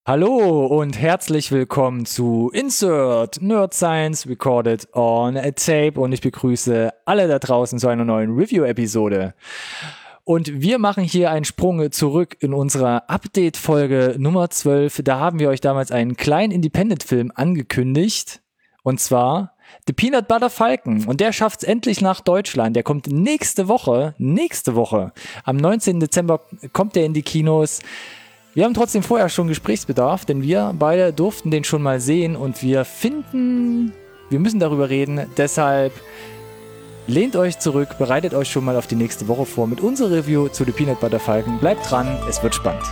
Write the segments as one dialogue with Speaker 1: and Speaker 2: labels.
Speaker 1: Hallo und herzlich willkommen zu Insert Nerd Science Recorded on a Tape und ich begrüße alle da draußen zu einer neuen Review-Episode. Und wir machen hier einen Sprung zurück in unserer Update-Folge Nummer 12. Da haben wir euch damals einen kleinen Independent-Film angekündigt und zwar The Peanut Butter Falcon und der schafft es endlich nach Deutschland. Der kommt nächste Woche, am 19. Dezember kommt der in die Kinos. Wir haben trotzdem vorher schon Gesprächsbedarf, denn wir beide durften den schon mal sehen und wir finden, wir müssen darüber reden. Deshalb lehnt euch zurück, bereitet euch schon mal auf die nächste Woche vor mit unserer Review zu The Peanut Butter Falcon. Bleibt dran, es wird spannend.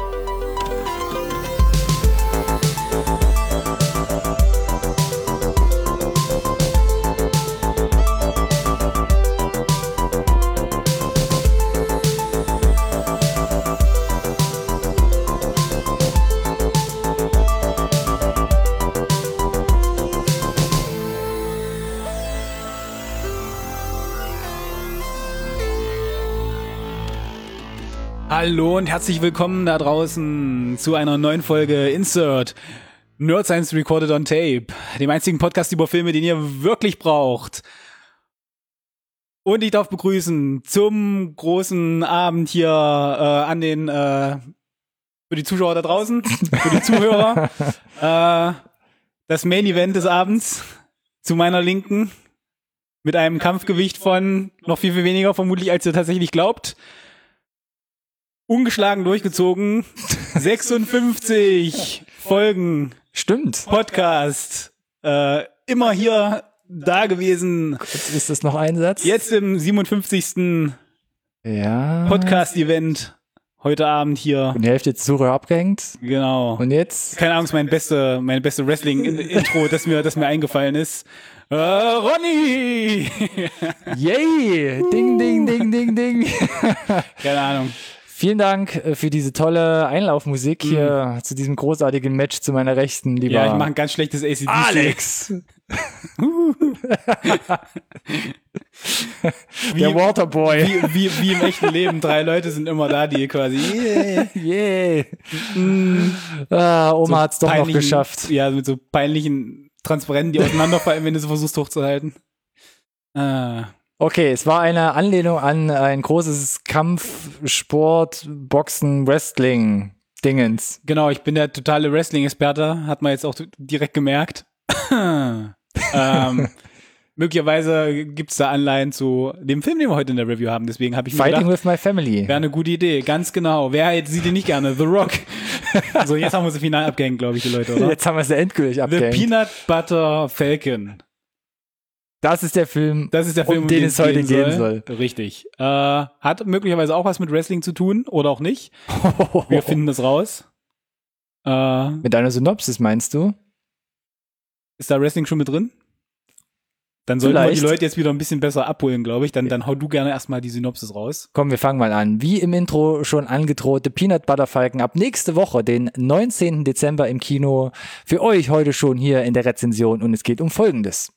Speaker 2: Hallo und herzlich willkommen da draußen zu einer neuen Folge Insert Nerd Science Recorded on Tape, dem einzigen Podcast über Filme, den ihr wirklich braucht. Und ich darf begrüßen zum großen Abend hier an den für die Zuschauer da draußen, für die Zuhörer, das Main Event des Abends zu meiner Linken mit einem Kampfgewicht von noch viel, viel weniger vermutlich, als ihr tatsächlich glaubt. Ungeschlagen durchgezogen, 56 Folgen.
Speaker 1: Stimmt.
Speaker 2: Podcast. Immer hier da gewesen.
Speaker 1: Ist das noch ein Satz?
Speaker 2: Jetzt im 57.
Speaker 1: Ja.
Speaker 2: Podcast-Event. Heute Abend hier.
Speaker 1: Und die Hälfte der Zuhörer abgehängt.
Speaker 2: Genau.
Speaker 1: Und jetzt?
Speaker 2: Keine Ahnung, ist meine beste Wrestling-Intro, das mir eingefallen ist. Ronny!
Speaker 1: Yay! Ding, ding, ding, ding, ding.
Speaker 2: Keine Ahnung.
Speaker 1: Vielen Dank für diese tolle Einlaufmusik hier zu diesem großartigen Match zu meiner Rechten, lieber
Speaker 2: Ja, ich mache ein ganz schlechtes AC/DC.
Speaker 1: Alex! Der Waterboy.
Speaker 2: Wie im echten Leben. 3 Leute sind immer da, die quasi
Speaker 1: Oma
Speaker 2: so
Speaker 1: hat's doch noch geschafft.
Speaker 2: Ja, mit so peinlichen Transparenten, die auseinanderfallen, wenn du sie versuchst hochzuhalten.
Speaker 1: Okay, es war eine Anlehnung an ein großes Kampfsport, Boxen, Wrestling-Dingens.
Speaker 2: Genau, ich bin der totale Wrestling-Experte, hat man jetzt auch direkt gemerkt. Möglicherweise gibt's da Anleihen zu dem Film, den wir heute in der Review haben. Deswegen habe ich mir
Speaker 1: Fighting
Speaker 2: gedacht,
Speaker 1: with my family.
Speaker 2: wäre eine gute Idee, ganz genau. Wer sieht den nicht gerne? The Rock. So, jetzt haben wir sie final abgehängt, glaube ich, die Leute, oder?
Speaker 1: Jetzt haben wir sie endgültig abgehängt.
Speaker 2: The Peanut Butter Falcon.
Speaker 1: Das ist der Film,
Speaker 2: um
Speaker 1: den es heute gehen soll.
Speaker 2: Richtig. Hat möglicherweise auch was mit Wrestling zu tun oder auch nicht. Wir finden das raus.
Speaker 1: Mit einer Synopsis meinst du?
Speaker 2: Ist da Wrestling schon mit drin? Dann sollten wir die Leute jetzt wieder ein bisschen besser abholen, glaube ich. Dann hau du gerne erstmal die Synopsis raus.
Speaker 1: Komm, wir fangen mal an. Wie im Intro schon angedroht, The Peanut Butter Falcon ab nächste Woche, den 19. Dezember im Kino. Für euch heute schon hier in der Rezension und es geht um Folgendes.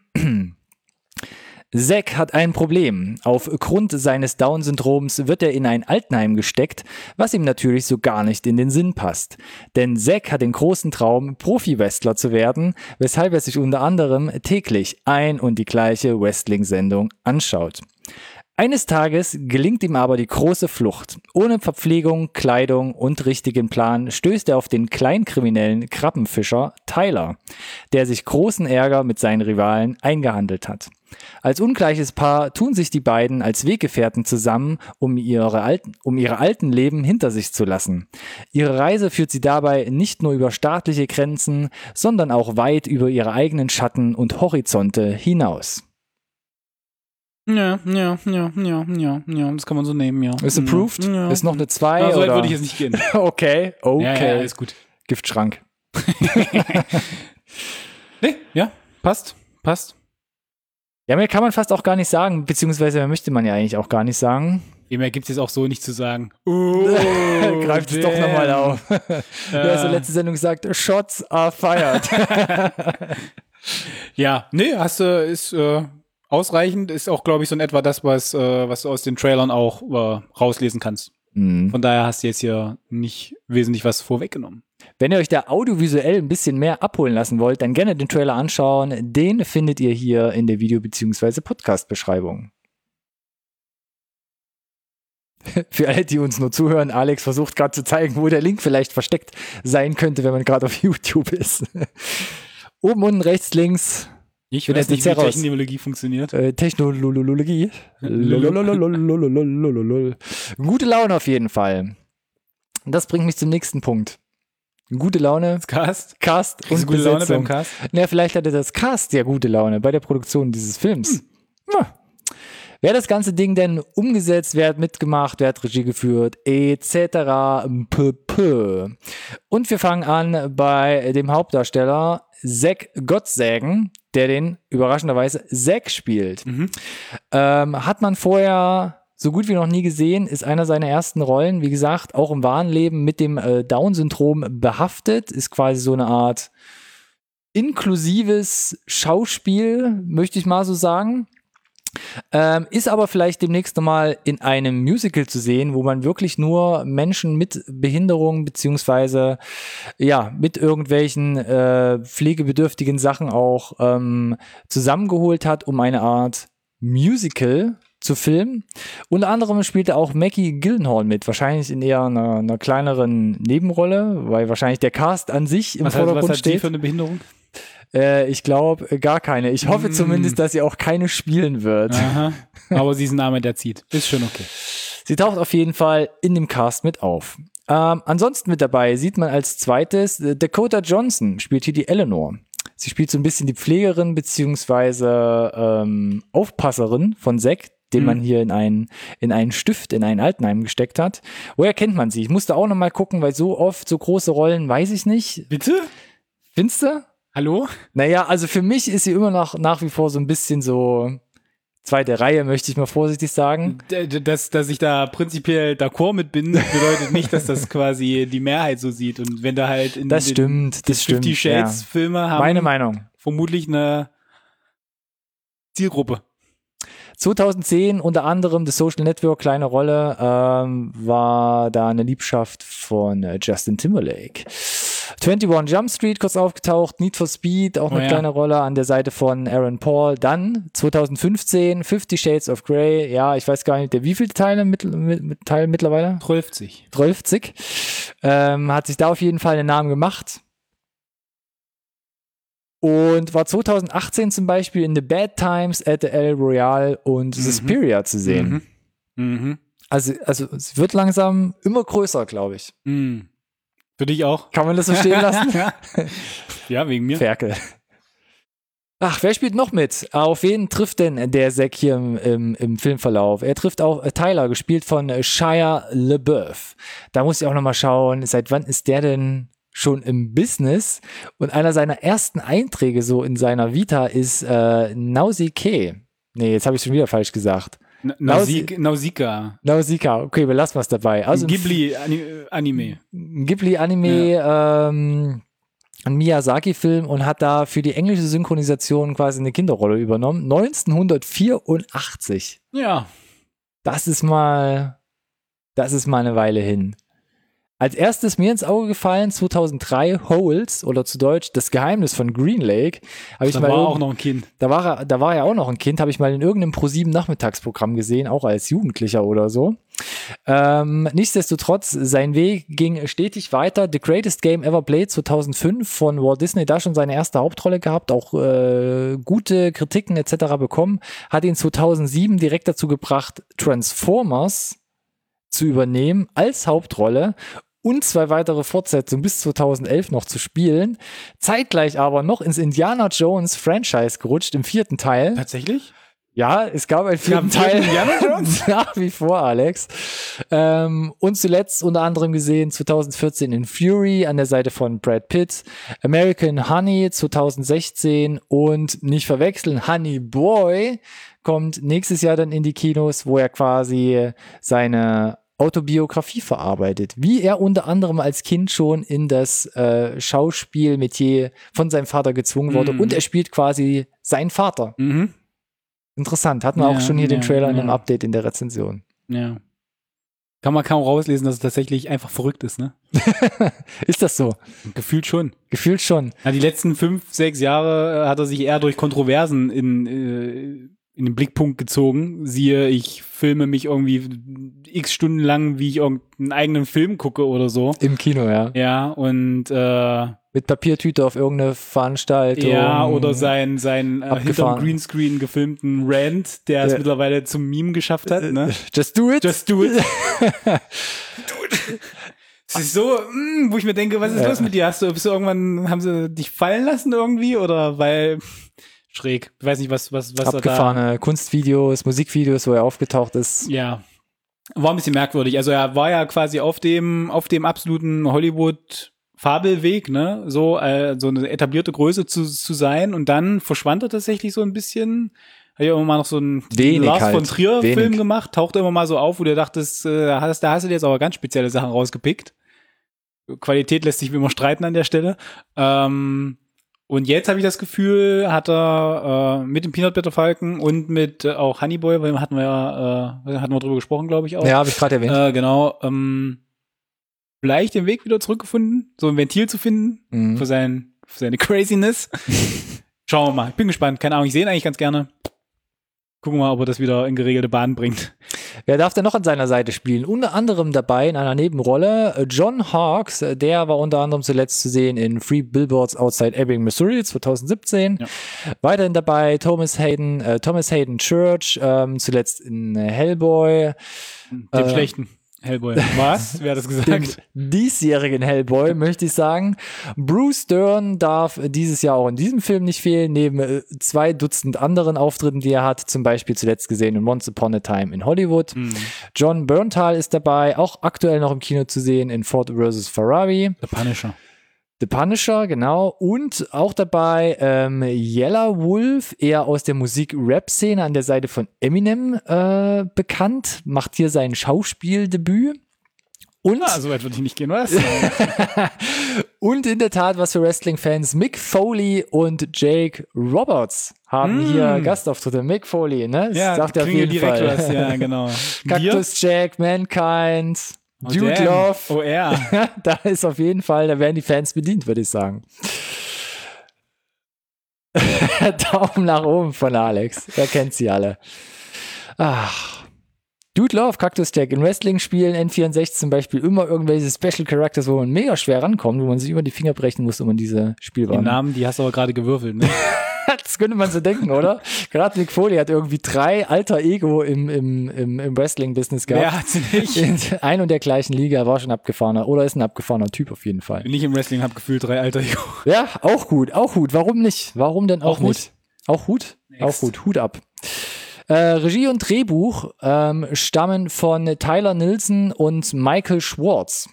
Speaker 1: Zack hat ein Problem. Aufgrund seines Down-Syndroms wird er in ein Altenheim gesteckt, was ihm natürlich so gar nicht in den Sinn passt. Denn Zack hat den großen Traum, Profi-Wrestler zu werden, weshalb er sich unter anderem täglich ein und die gleiche Wrestling-Sendung anschaut. Eines Tages gelingt ihm aber die große Flucht. Ohne Verpflegung, Kleidung und richtigen Plan stößt er auf den kleinkriminellen Krabbenfischer Tyler, der sich großen Ärger mit seinen Rivalen eingehandelt hat. Als ungleiches Paar tun sich die beiden als Weggefährten zusammen, um ihre alten Leben hinter sich zu lassen. Ihre Reise führt sie dabei nicht nur über staatliche Grenzen, sondern auch weit über ihre eigenen Schatten und Horizonte hinaus.
Speaker 2: Ja, das kann man so nehmen, ja.
Speaker 1: Ist approved? Ja. Ist noch eine 2?
Speaker 2: Ja, so weit
Speaker 1: oder?
Speaker 2: würde ich jetzt nicht gehen.
Speaker 1: Okay.
Speaker 2: Ja, ist gut.
Speaker 1: Giftschrank.
Speaker 2: Nee, ja, passt.
Speaker 1: Ja, mehr kann man fast auch gar nicht sagen, beziehungsweise mehr möchte man ja eigentlich auch gar nicht sagen.
Speaker 2: Mehr gibt es jetzt auch so nicht zu sagen.
Speaker 1: Greift es doch nochmal auf. Du hast in der letzten Sendung gesagt, Shots are fired.
Speaker 2: Ja, nee, ist ausreichend. Ist auch, glaube ich, so in etwa das, was du aus den Trailern auch rauslesen kannst. Von daher hast du jetzt hier nicht wesentlich was vorweggenommen.
Speaker 1: Wenn ihr euch da audiovisuell ein bisschen mehr abholen lassen wollt, dann gerne den Trailer anschauen. Den findet ihr hier in der Video- bzw. Podcast-Beschreibung. Für alle, die uns nur zuhören, Alex versucht gerade zu zeigen, wo der Link vielleicht versteckt sein könnte, wenn man gerade auf YouTube ist. Oben, unten, rechts, links.
Speaker 2: Ich weiß nicht, wie Technologie funktioniert.
Speaker 1: Technologie. Gute Laune auf jeden Fall. Und das bringt mich zum nächsten Punkt. Gute Laune.
Speaker 2: Cast
Speaker 1: und
Speaker 2: gute Laune
Speaker 1: Besetzung.
Speaker 2: beim Cast?
Speaker 1: Na, vielleicht hatte das Cast ja gute Laune bei der Produktion dieses Films. Wer hat das ganze Ding denn umgesetzt, wer hat mitgemacht, wer hat Regie geführt, etc. Und wir fangen an bei dem Hauptdarsteller Zach Gottsagen, der den überraschenderweise Zack spielt. Hat man vorher so gut wie noch nie gesehen, ist einer seiner ersten Rollen, wie gesagt, auch im wahren Leben mit dem Down-Syndrom behaftet, ist quasi so eine Art inklusives Schauspiel, möchte ich mal so sagen. Ist aber vielleicht demnächst nochmal in einem Musical zu sehen, wo man wirklich nur Menschen mit Behinderung beziehungsweise ja mit irgendwelchen pflegebedürftigen Sachen auch zusammengeholt hat, um eine Art Musical zu filmen. Unter anderem spielte auch Maggie Gyllenhaal mit, wahrscheinlich in eher einer kleineren Nebenrolle, weil wahrscheinlich der Cast an sich im Vordergrund
Speaker 2: was hat
Speaker 1: steht.
Speaker 2: die für eine Behinderung?
Speaker 1: Ich glaube, gar keine. Ich hoffe zumindest, dass sie auch keine spielen wird.
Speaker 2: Aha. Aber sie ist ein Name, der zieht. Ist schon okay.
Speaker 1: Sie taucht auf jeden Fall in dem Cast mit auf. Ansonsten mit dabei sieht man als zweites Dakota Johnson, spielt hier die Eleanor. Sie spielt so ein bisschen die Pflegerin beziehungsweise Aufpasserin von Zack, den man hier in einen Stift, in ein Altenheim gesteckt hat. Woher kennt man sie? Ich musste auch nochmal gucken, weil so oft so große Rollen weiß ich nicht.
Speaker 2: Bitte?
Speaker 1: Findest du?
Speaker 2: Hallo?
Speaker 1: Naja, also für mich ist sie immer noch nach wie vor so ein bisschen so zweite Reihe, möchte ich mal vorsichtig sagen.
Speaker 2: Dass ich da prinzipiell d'accord mit bin, bedeutet nicht, dass das quasi die Mehrheit so sieht. Und wenn da halt in
Speaker 1: das stimmt,
Speaker 2: 50 Shades Filme haben,
Speaker 1: meine Meinung,
Speaker 2: vermutlich eine Zielgruppe.
Speaker 1: 2010 unter anderem The Social Network, kleine Rolle, war da eine Liebschaft von Justin Timberlake. 21 Jump Street kurz aufgetaucht, Need for Speed, auch eine kleine Rolle an der Seite von Aaron Paul. Dann 2015 50 Shades of Grey, ja, ich weiß gar nicht, der wievielte Teil mittlerweile?
Speaker 2: 12.
Speaker 1: Hat sich da auf jeden Fall einen Namen gemacht. Und war 2018 zum Beispiel in The Bad Times at the El Royale und Suspiria zu sehen. Also es wird langsam immer größer, glaube ich.
Speaker 2: Für dich auch?
Speaker 1: Kann man das so stehen lassen?
Speaker 2: Ja, wegen mir.
Speaker 1: Ferkel. Ach, wer spielt noch mit? Auf wen trifft denn der Zack hier im Filmverlauf? Er trifft auch Tyler, gespielt von Shia LaBeouf. Da muss ich auch nochmal schauen, seit wann ist der denn schon im Business? Und einer seiner ersten Einträge so in seiner Vita ist Nausicaa. Nee, jetzt habe ich schon wieder falsch gesagt.
Speaker 2: Nausicaa.
Speaker 1: Okay, belassen wir es dabei. Also
Speaker 2: Ghibli-Anime.
Speaker 1: Ein Miyazaki-Film und hat da für die englische Synchronisation quasi eine Kinderrolle übernommen. 1984.
Speaker 2: Ja.
Speaker 1: Das ist mal eine Weile hin. Als erstes mir ins Auge gefallen, 2003, Holes, oder zu Deutsch Das Geheimnis von Green Lake.
Speaker 2: Da war er auch noch ein Kind.
Speaker 1: Da war er auch noch ein Kind, habe ich mal in irgendeinem Pro7-Nachmittagsprogramm gesehen, auch als Jugendlicher oder so. Nichtsdestotrotz, sein Weg ging stetig weiter. The Greatest Game Ever Played 2005 von Walt Disney, da schon seine erste Hauptrolle gehabt, auch gute Kritiken etc. bekommen, hat ihn 2007 direkt dazu gebracht, Transformers zu übernehmen als Hauptrolle und 2 weitere Fortsetzungen bis 2011 noch zu spielen. Zeitgleich aber noch ins Indiana Jones Franchise gerutscht im 4. Teil.
Speaker 2: Tatsächlich?
Speaker 1: Ja, es gab einen 4. Teil. Indiana Jones? Nach wie vor, Alex. Und zuletzt unter anderem gesehen 2014 in Fury an der Seite von Brad Pitt, American Honey 2016 und nicht verwechseln, Honey Boy kommt nächstes Jahr dann in die Kinos, wo er quasi seine Autobiografie verarbeitet, wie er unter anderem als Kind schon in das Schauspielmetier von seinem Vater gezwungen wurde und er spielt quasi seinen Vater. Interessant, hatten wir auch schon hier den Trailer in einem Update in der Rezension.
Speaker 2: Ja. kann man kaum rauslesen, dass es tatsächlich einfach verrückt ist, ne?
Speaker 1: Ist das so?
Speaker 2: Gefühlt schon.
Speaker 1: Gefühlt schon.
Speaker 2: Na, die letzten 5, 6 Jahre hat er sich eher durch Kontroversen in den Blickpunkt gezogen. Siehe, ich filme mich irgendwie x Stunden lang, wie ich irgendeinen eigenen Film gucke oder so.
Speaker 1: Im Kino, ja.
Speaker 2: Ja, und
Speaker 1: mit Papiertüte auf irgendeine Veranstaltung.
Speaker 2: ja, oder sein hinterm Greenscreen gefilmten Rant, der es mittlerweile zum Meme geschafft hat, ne?
Speaker 1: Just do it.
Speaker 2: Just do it. Es ist so, wo ich mir denke, was ist los mit dir? Bist du irgendwann, haben sie dich fallen lassen irgendwie? Oder weil, schräg, ich weiß nicht, was
Speaker 1: abgefahrene Kunstvideos, Musikvideos, wo er aufgetaucht ist.
Speaker 2: Ja, war ein bisschen merkwürdig. Also er war ja quasi auf dem absoluten Hollywood-Fabelweg, ne? So eine etablierte Größe zu sein, und dann verschwand er tatsächlich so ein bisschen. Hat ja immer mal noch so einen Lars von Trier-Film gemacht, tauchte immer mal so auf, wo du dachtest, da hast du dir jetzt aber ganz spezielle Sachen rausgepickt. Qualität lässt sich wie immer streiten an der Stelle. Und jetzt habe ich das Gefühl, hat er mit dem Peanut Butter Falcon und mit auch Honeyboy, weil hatten wir drüber gesprochen, glaube ich auch.
Speaker 1: Ja, habe ich gerade erwähnt.
Speaker 2: Genau. Vielleicht den Weg wieder zurückgefunden, so ein Ventil zu finden für seine Craziness. Schauen wir mal. Ich bin gespannt. Keine Ahnung, ich sehe ihn eigentlich ganz gerne. Gucken wir mal, ob er das wieder in geregelte Bahn bringt.
Speaker 1: Wer darf denn noch an seiner Seite spielen? Unter anderem dabei in einer Nebenrolle John Hawkes, der war unter anderem zuletzt zu sehen in Three Billboards Outside Ebbing, Missouri 2017. Ja. Weiterhin dabei Thomas Hayden Church, zuletzt in Hellboy.
Speaker 2: Dem schlechten Hellboy. Was? Wer hat das gesagt?
Speaker 1: Dem diesjährigen Hellboy, möchte ich sagen. Bruce Dern darf dieses Jahr auch in diesem Film nicht fehlen, neben 2 Dutzend anderen Auftritten, die er hat, zum Beispiel zuletzt gesehen in Once Upon a Time in Hollywood. John Bernthal ist dabei, auch aktuell noch im Kino zu sehen in Ford vs. Ferrari. The Punisher, genau. Und auch dabei Yellow Wolf, eher aus der Musik-Rap-Szene an der Seite von Eminem bekannt, macht hier sein Schauspieldebüt. Und
Speaker 2: so weit würde ich nicht gehen, was?
Speaker 1: Und in der Tat, was für Wrestling-Fans, Mick Foley und Jake Roberts haben hier Gastauftritte. Mick Foley, ne? Das
Speaker 2: ja,
Speaker 1: sagt er auf jeden Fall.
Speaker 2: Was. Ja, genau.
Speaker 1: Cactus Jack, Mankind, Dude
Speaker 2: damn.
Speaker 1: Love.
Speaker 2: Oh, er.
Speaker 1: Da ist auf jeden Fall, da werden die Fans bedient, würde ich sagen. Daumen nach oben von Alex. Er kennt sie alle. Ach. Dude Love, Cactus Jack. In Wrestling-Spielen N64 zum Beispiel immer irgendwelche Special Characters, wo man mega schwer rankommt, wo man sich über die Finger brechen muss, um in diese Spielbahn.
Speaker 2: Die Namen, die hast du aber gerade gewürfelt, ne?
Speaker 1: Das könnte man so denken, oder? Gerade Mick Foley hat irgendwie 3 alter Ego im Wrestling-Business gehabt.
Speaker 2: Wer hat sie nicht?
Speaker 1: In ein und der gleichen Liga, war schon abgefahrener oder ist ein abgefahrener Typ auf jeden Fall.
Speaker 2: Nicht im Wrestling, hab gefühlt 3 alter Ego.
Speaker 1: Ja, auch gut. Warum nicht? Warum denn auch nicht? Auch gut? Auch gut. Hut ab. Regie und Drehbuch stammen von Tyler Nilsson und Michael Schwartz.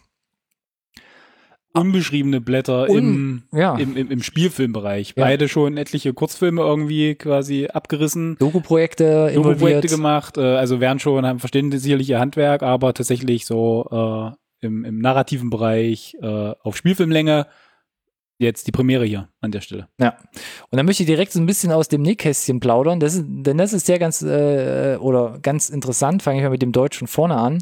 Speaker 2: Unbeschriebene Blätter im Spielfilmbereich. Ja. Beide schon etliche Kurzfilme irgendwie quasi abgerissen.
Speaker 1: Doku-Projekte
Speaker 2: gemacht. Also verstehen sicherlich ihr Handwerk, aber tatsächlich so im narrativen Bereich auf Spielfilmlänge. Jetzt die Premiere hier an der Stelle.
Speaker 1: Ja. Und dann möchte ich direkt so ein bisschen aus dem Nähkästchen plaudern. Denn das ist sehr ganz interessant. Fange ich mal mit dem Deutschen vorne an.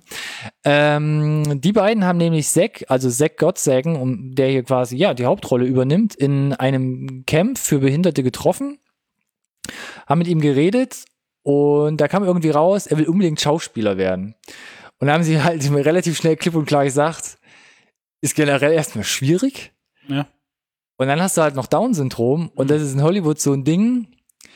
Speaker 1: Die beiden haben nämlich Zach Gottsagen, der hier quasi die Hauptrolle übernimmt, in einem Camp für Behinderte getroffen, haben mit ihm geredet und da kam irgendwie raus, er will unbedingt Schauspieler werden. Und da haben sie halt relativ schnell klipp und klar gesagt, ist generell erstmal schwierig.
Speaker 2: Ja.
Speaker 1: Und dann hast du halt noch Down-Syndrom und das ist in Hollywood so ein Ding,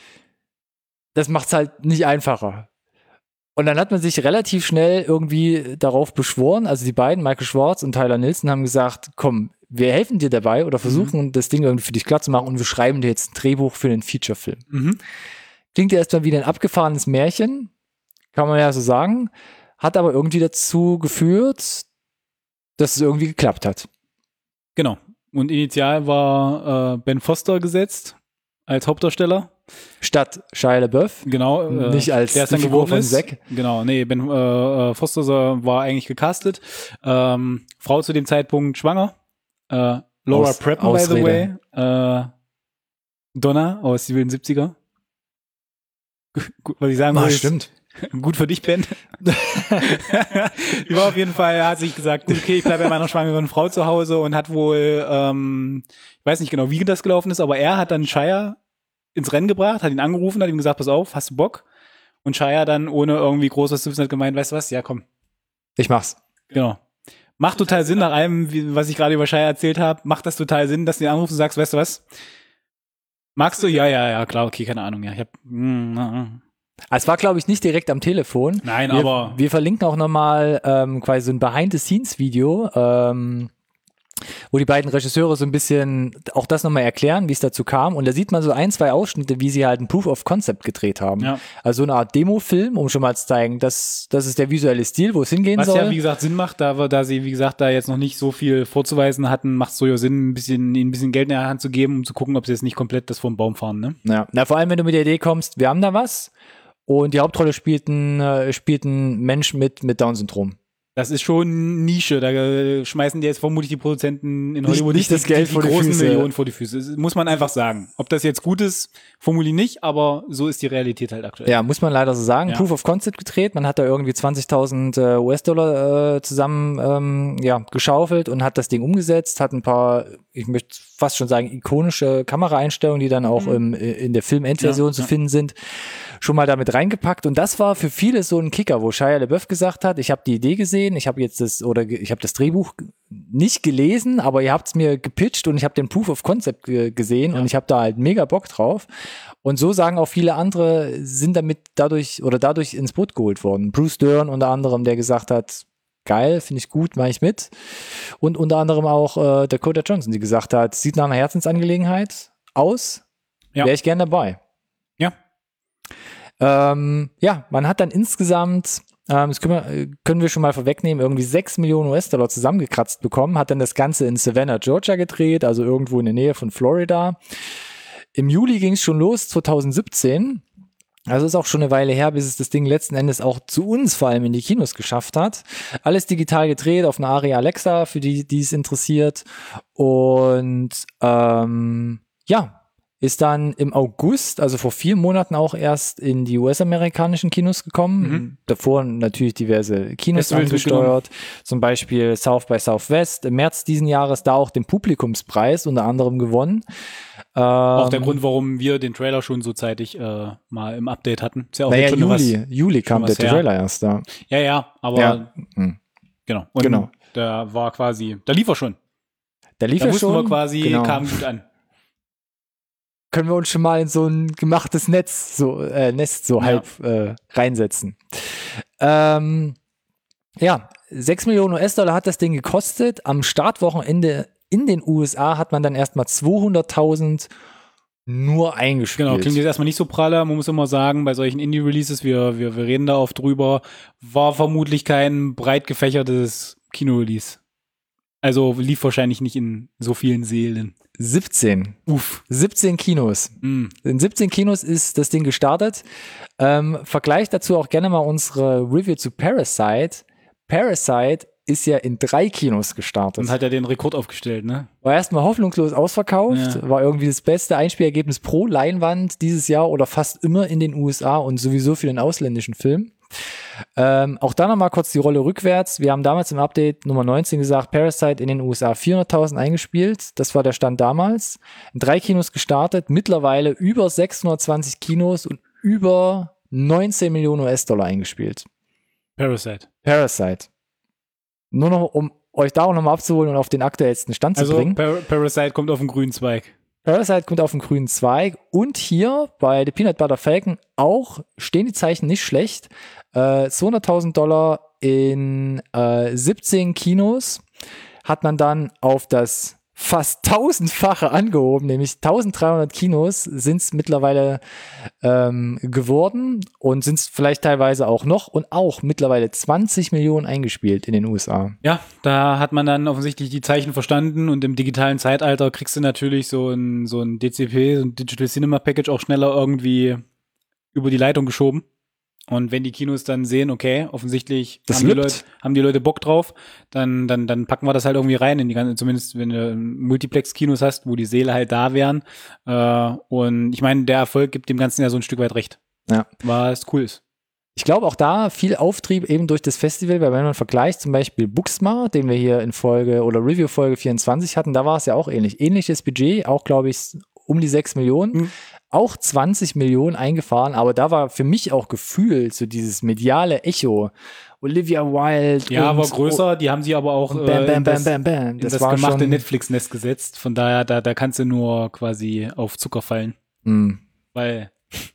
Speaker 1: das macht's halt nicht einfacher. Und dann hat man sich relativ schnell irgendwie darauf beschworen, also die beiden, Michael Schwartz und Tyler Nilsson, haben gesagt, komm, wir helfen dir dabei oder versuchen das Ding irgendwie für dich klar zu machen und wir schreiben dir jetzt ein Drehbuch für einen Feature-Film. Klingt ja erstmal wie ein abgefahrenes Märchen, kann man ja so sagen, hat aber irgendwie dazu geführt, dass es irgendwie geklappt hat.
Speaker 2: Genau. Und initial war Ben Foster gesetzt als Hauptdarsteller.
Speaker 1: Statt Shia LaBeouf.
Speaker 2: Genau.
Speaker 1: Nicht als
Speaker 2: der es dann
Speaker 1: Figur von
Speaker 2: ist.
Speaker 1: Zack.
Speaker 2: Genau, nee, Ben Foster war eigentlich gecastet. Frau zu dem Zeitpunkt schwanger. Laura Prepon, by the way. Donna aus die wilden 70er. Was ich sagen will,
Speaker 1: stimmt.
Speaker 2: Gut für dich, Ben. Die war auf jeden Fall, er hat sich gesagt, gut, okay, ich bleibe bei meiner schwangeren Frau zu Hause und hat wohl, ich weiß nicht genau, wie das gelaufen ist, aber er hat dann Shia ins Rennen gebracht, hat ihn angerufen, hat ihm gesagt, pass auf, hast du Bock? Und Shia dann ohne irgendwie groß was zu wissen hat gemeint, weißt du was, ja komm.
Speaker 1: Ich mach's.
Speaker 2: Genau. Macht total Sinn, nach allem, was ich gerade über Shia erzählt habe, macht das total Sinn, dass du ihn anrufst und sagst, weißt du was? Magst du? Ja, klar, okay, keine Ahnung, ja.
Speaker 1: Es war, glaube ich, nicht direkt am Telefon.
Speaker 2: Nein, aber
Speaker 1: wir verlinken auch nochmal quasi so ein Behind-the-Scenes-Video, wo die beiden Regisseure so ein bisschen auch das nochmal erklären, wie es dazu kam. Und da sieht man so 1, 2 Ausschnitte, wie sie halt ein Proof of Concept gedreht haben.
Speaker 2: Ja.
Speaker 1: Also so eine Art Demo-Film, um schon mal zu zeigen, das ist der visuelle Stil, wo es hingehen
Speaker 2: was
Speaker 1: soll.
Speaker 2: ja, wie gesagt, Sinn macht, da sie, wie gesagt, da jetzt noch nicht so viel vorzuweisen hatten, macht es so ja Sinn, ihnen ein bisschen Geld in der Hand zu geben, um zu gucken, ob sie jetzt nicht komplett das vom Baum fahren, ne?
Speaker 1: Ja. Na, vor allem, wenn du mit der Idee kommst, wir haben da was. Und die Hauptrolle spielt ein Mensch mit Down-Syndrom.
Speaker 2: Das ist schon Nische, da schmeißen die jetzt vermutlich die Produzenten in Hollywood
Speaker 1: nicht das Geld
Speaker 2: die
Speaker 1: vor die
Speaker 2: großen
Speaker 1: Füße.
Speaker 2: Millionen vor die Füße. Das muss man einfach sagen. Ob das jetzt gut ist, formuliere nicht, aber so ist die Realität halt aktuell.
Speaker 1: Ja, muss man leider so sagen.
Speaker 2: Ja.
Speaker 1: Proof of Concept gedreht. Man hat da irgendwie 20.000 US-Dollar zusammen geschaufelt und hat das Ding umgesetzt, hat ein paar, ich möchte fast schon sagen, ikonische Kameraeinstellungen, die dann auch in der Film-Endversion zu finden sind, schon mal damit reingepackt. Und das war für viele so ein Kicker, wo Shia LaBeouf gesagt hat, ich habe die Idee gesehen, ich habe das Drehbuch nicht gelesen, aber ihr habt es mir gepitcht und ich habe den Proof of Concept gesehen und ich habe da halt mega Bock drauf. Und so sagen auch viele andere, sind dadurch ins Boot geholt worden. Bruce Dern unter anderem, der gesagt hat, geil, finde ich gut, mache ich mit. Und unter anderem auch Dakota Johnson, die gesagt hat, sieht nach einer Herzensangelegenheit aus, wäre ich gern dabei.
Speaker 2: Ja.
Speaker 1: Man hat dann insgesamt, das können wir schon mal vorwegnehmen, irgendwie 6 Millionen US-Dollar zusammengekratzt bekommen, hat dann das Ganze in Savannah, Georgia gedreht, also irgendwo in der Nähe von Florida. Im Juli ging es schon los, 2017. Also ist auch schon eine Weile her, bis es das Ding letzten Endes auch zu uns vor allem in die Kinos geschafft hat. Alles digital gedreht auf einer Arri Alexa, für die es interessiert. Und ist dann im August, also vor 4 Monaten auch erst in die US-amerikanischen Kinos gekommen. Davor natürlich diverse Kinos angesteuert. Zum Beispiel South by Southwest. Im März diesen Jahres da auch den Publikumspreis unter anderem gewonnen.
Speaker 2: Auch der Grund, warum wir den Trailer schon so zeitig mal im Update hatten. Ist ja auch schon
Speaker 1: Juli kam der Trailer erst da.
Speaker 2: Ja, aber genau. Und
Speaker 1: genau.
Speaker 2: Da war quasi, da lief er schon.
Speaker 1: Da
Speaker 2: wussten wir quasi, kam gut an.
Speaker 1: Können wir uns schon mal in so ein gemachtes Nest halb reinsetzen. 6 Millionen US-Dollar hat das Ding gekostet. Am Startwochenende in den USA hat man dann erstmal 200.000 nur eingespielt.
Speaker 2: Genau, klingt jetzt erstmal nicht so praller. Man muss immer sagen, bei solchen Indie-Releases, wir reden da oft drüber, war vermutlich kein breit gefächertes Kino-Release. Also lief wahrscheinlich nicht in so vielen Seelen.
Speaker 1: 17. 17 Kinos. In 17 Kinos ist das Ding gestartet. Vergleicht dazu auch gerne mal unsere Review zu Parasite. Parasite ist ja in 3 Kinos gestartet.
Speaker 2: Und hat ja den Rekord aufgestellt, ne?
Speaker 1: War erstmal hoffnungslos ausverkauft. Ja. War irgendwie das beste Einspielergebnis pro Leinwand dieses Jahr oder fast immer in den USA und sowieso für den ausländischen Film. Auch da nochmal kurz die Rolle rückwärts. Wir haben damals im Update Nummer 19 gesagt, Parasite in den USA 400.000 eingespielt. Das war der Stand damals. In 3 Kinos gestartet, mittlerweile über 620 Kinos und über 19 Millionen US-Dollar eingespielt. Parasite. Nur noch, um euch da auch nochmal abzuholen und auf den aktuellsten Stand zu bringen.
Speaker 2: Parasite kommt auf den grünen Zweig.
Speaker 1: Parasite kommt auf den grünen Zweig und hier bei The Peanut Butter Falcon auch stehen die Zeichen nicht schlecht. $200.000 in 17 Kinos hat man dann auf das fast 1000-fache angehoben, nämlich 1300 Kinos sind es mittlerweile geworden und sind es vielleicht teilweise auch noch und auch mittlerweile 20 Millionen eingespielt in den USA.
Speaker 2: Ja, da hat man dann offensichtlich die Zeichen verstanden und im digitalen Zeitalter kriegst du natürlich so ein DCP, so ein Digital Cinema Package auch schneller irgendwie über die Leitung geschoben. Und wenn die Kinos dann sehen, okay, offensichtlich haben die Leute Bock drauf, dann packen wir das halt irgendwie rein in die ganze, zumindest wenn du Multiplex-Kinos hast, wo die Säle halt da wären. Und ich meine, der Erfolg gibt dem Ganzen ja so ein Stück weit recht.
Speaker 1: Ja.
Speaker 2: Was cool ist.
Speaker 1: Ich glaube auch da viel Auftrieb eben durch das Festival, weil wenn man vergleicht zum Beispiel Booksmart, den wir hier in Folge oder Review-Folge 24 hatten, da war es ja auch ähnlich. Ähnliches Budget, auch glaube ich um die 6 Millionen, auch 20 Millionen eingefahren, aber da war für mich auch gefühlt so dieses mediale Echo. Olivia Wilde.
Speaker 2: Ja, aber größer, die haben sie aber auch
Speaker 1: bam.
Speaker 2: in das
Speaker 1: war
Speaker 2: gemachte
Speaker 1: schon
Speaker 2: Netflix-Nest gesetzt. Von daher, da kannst du nur quasi auf Zucker fallen. Weil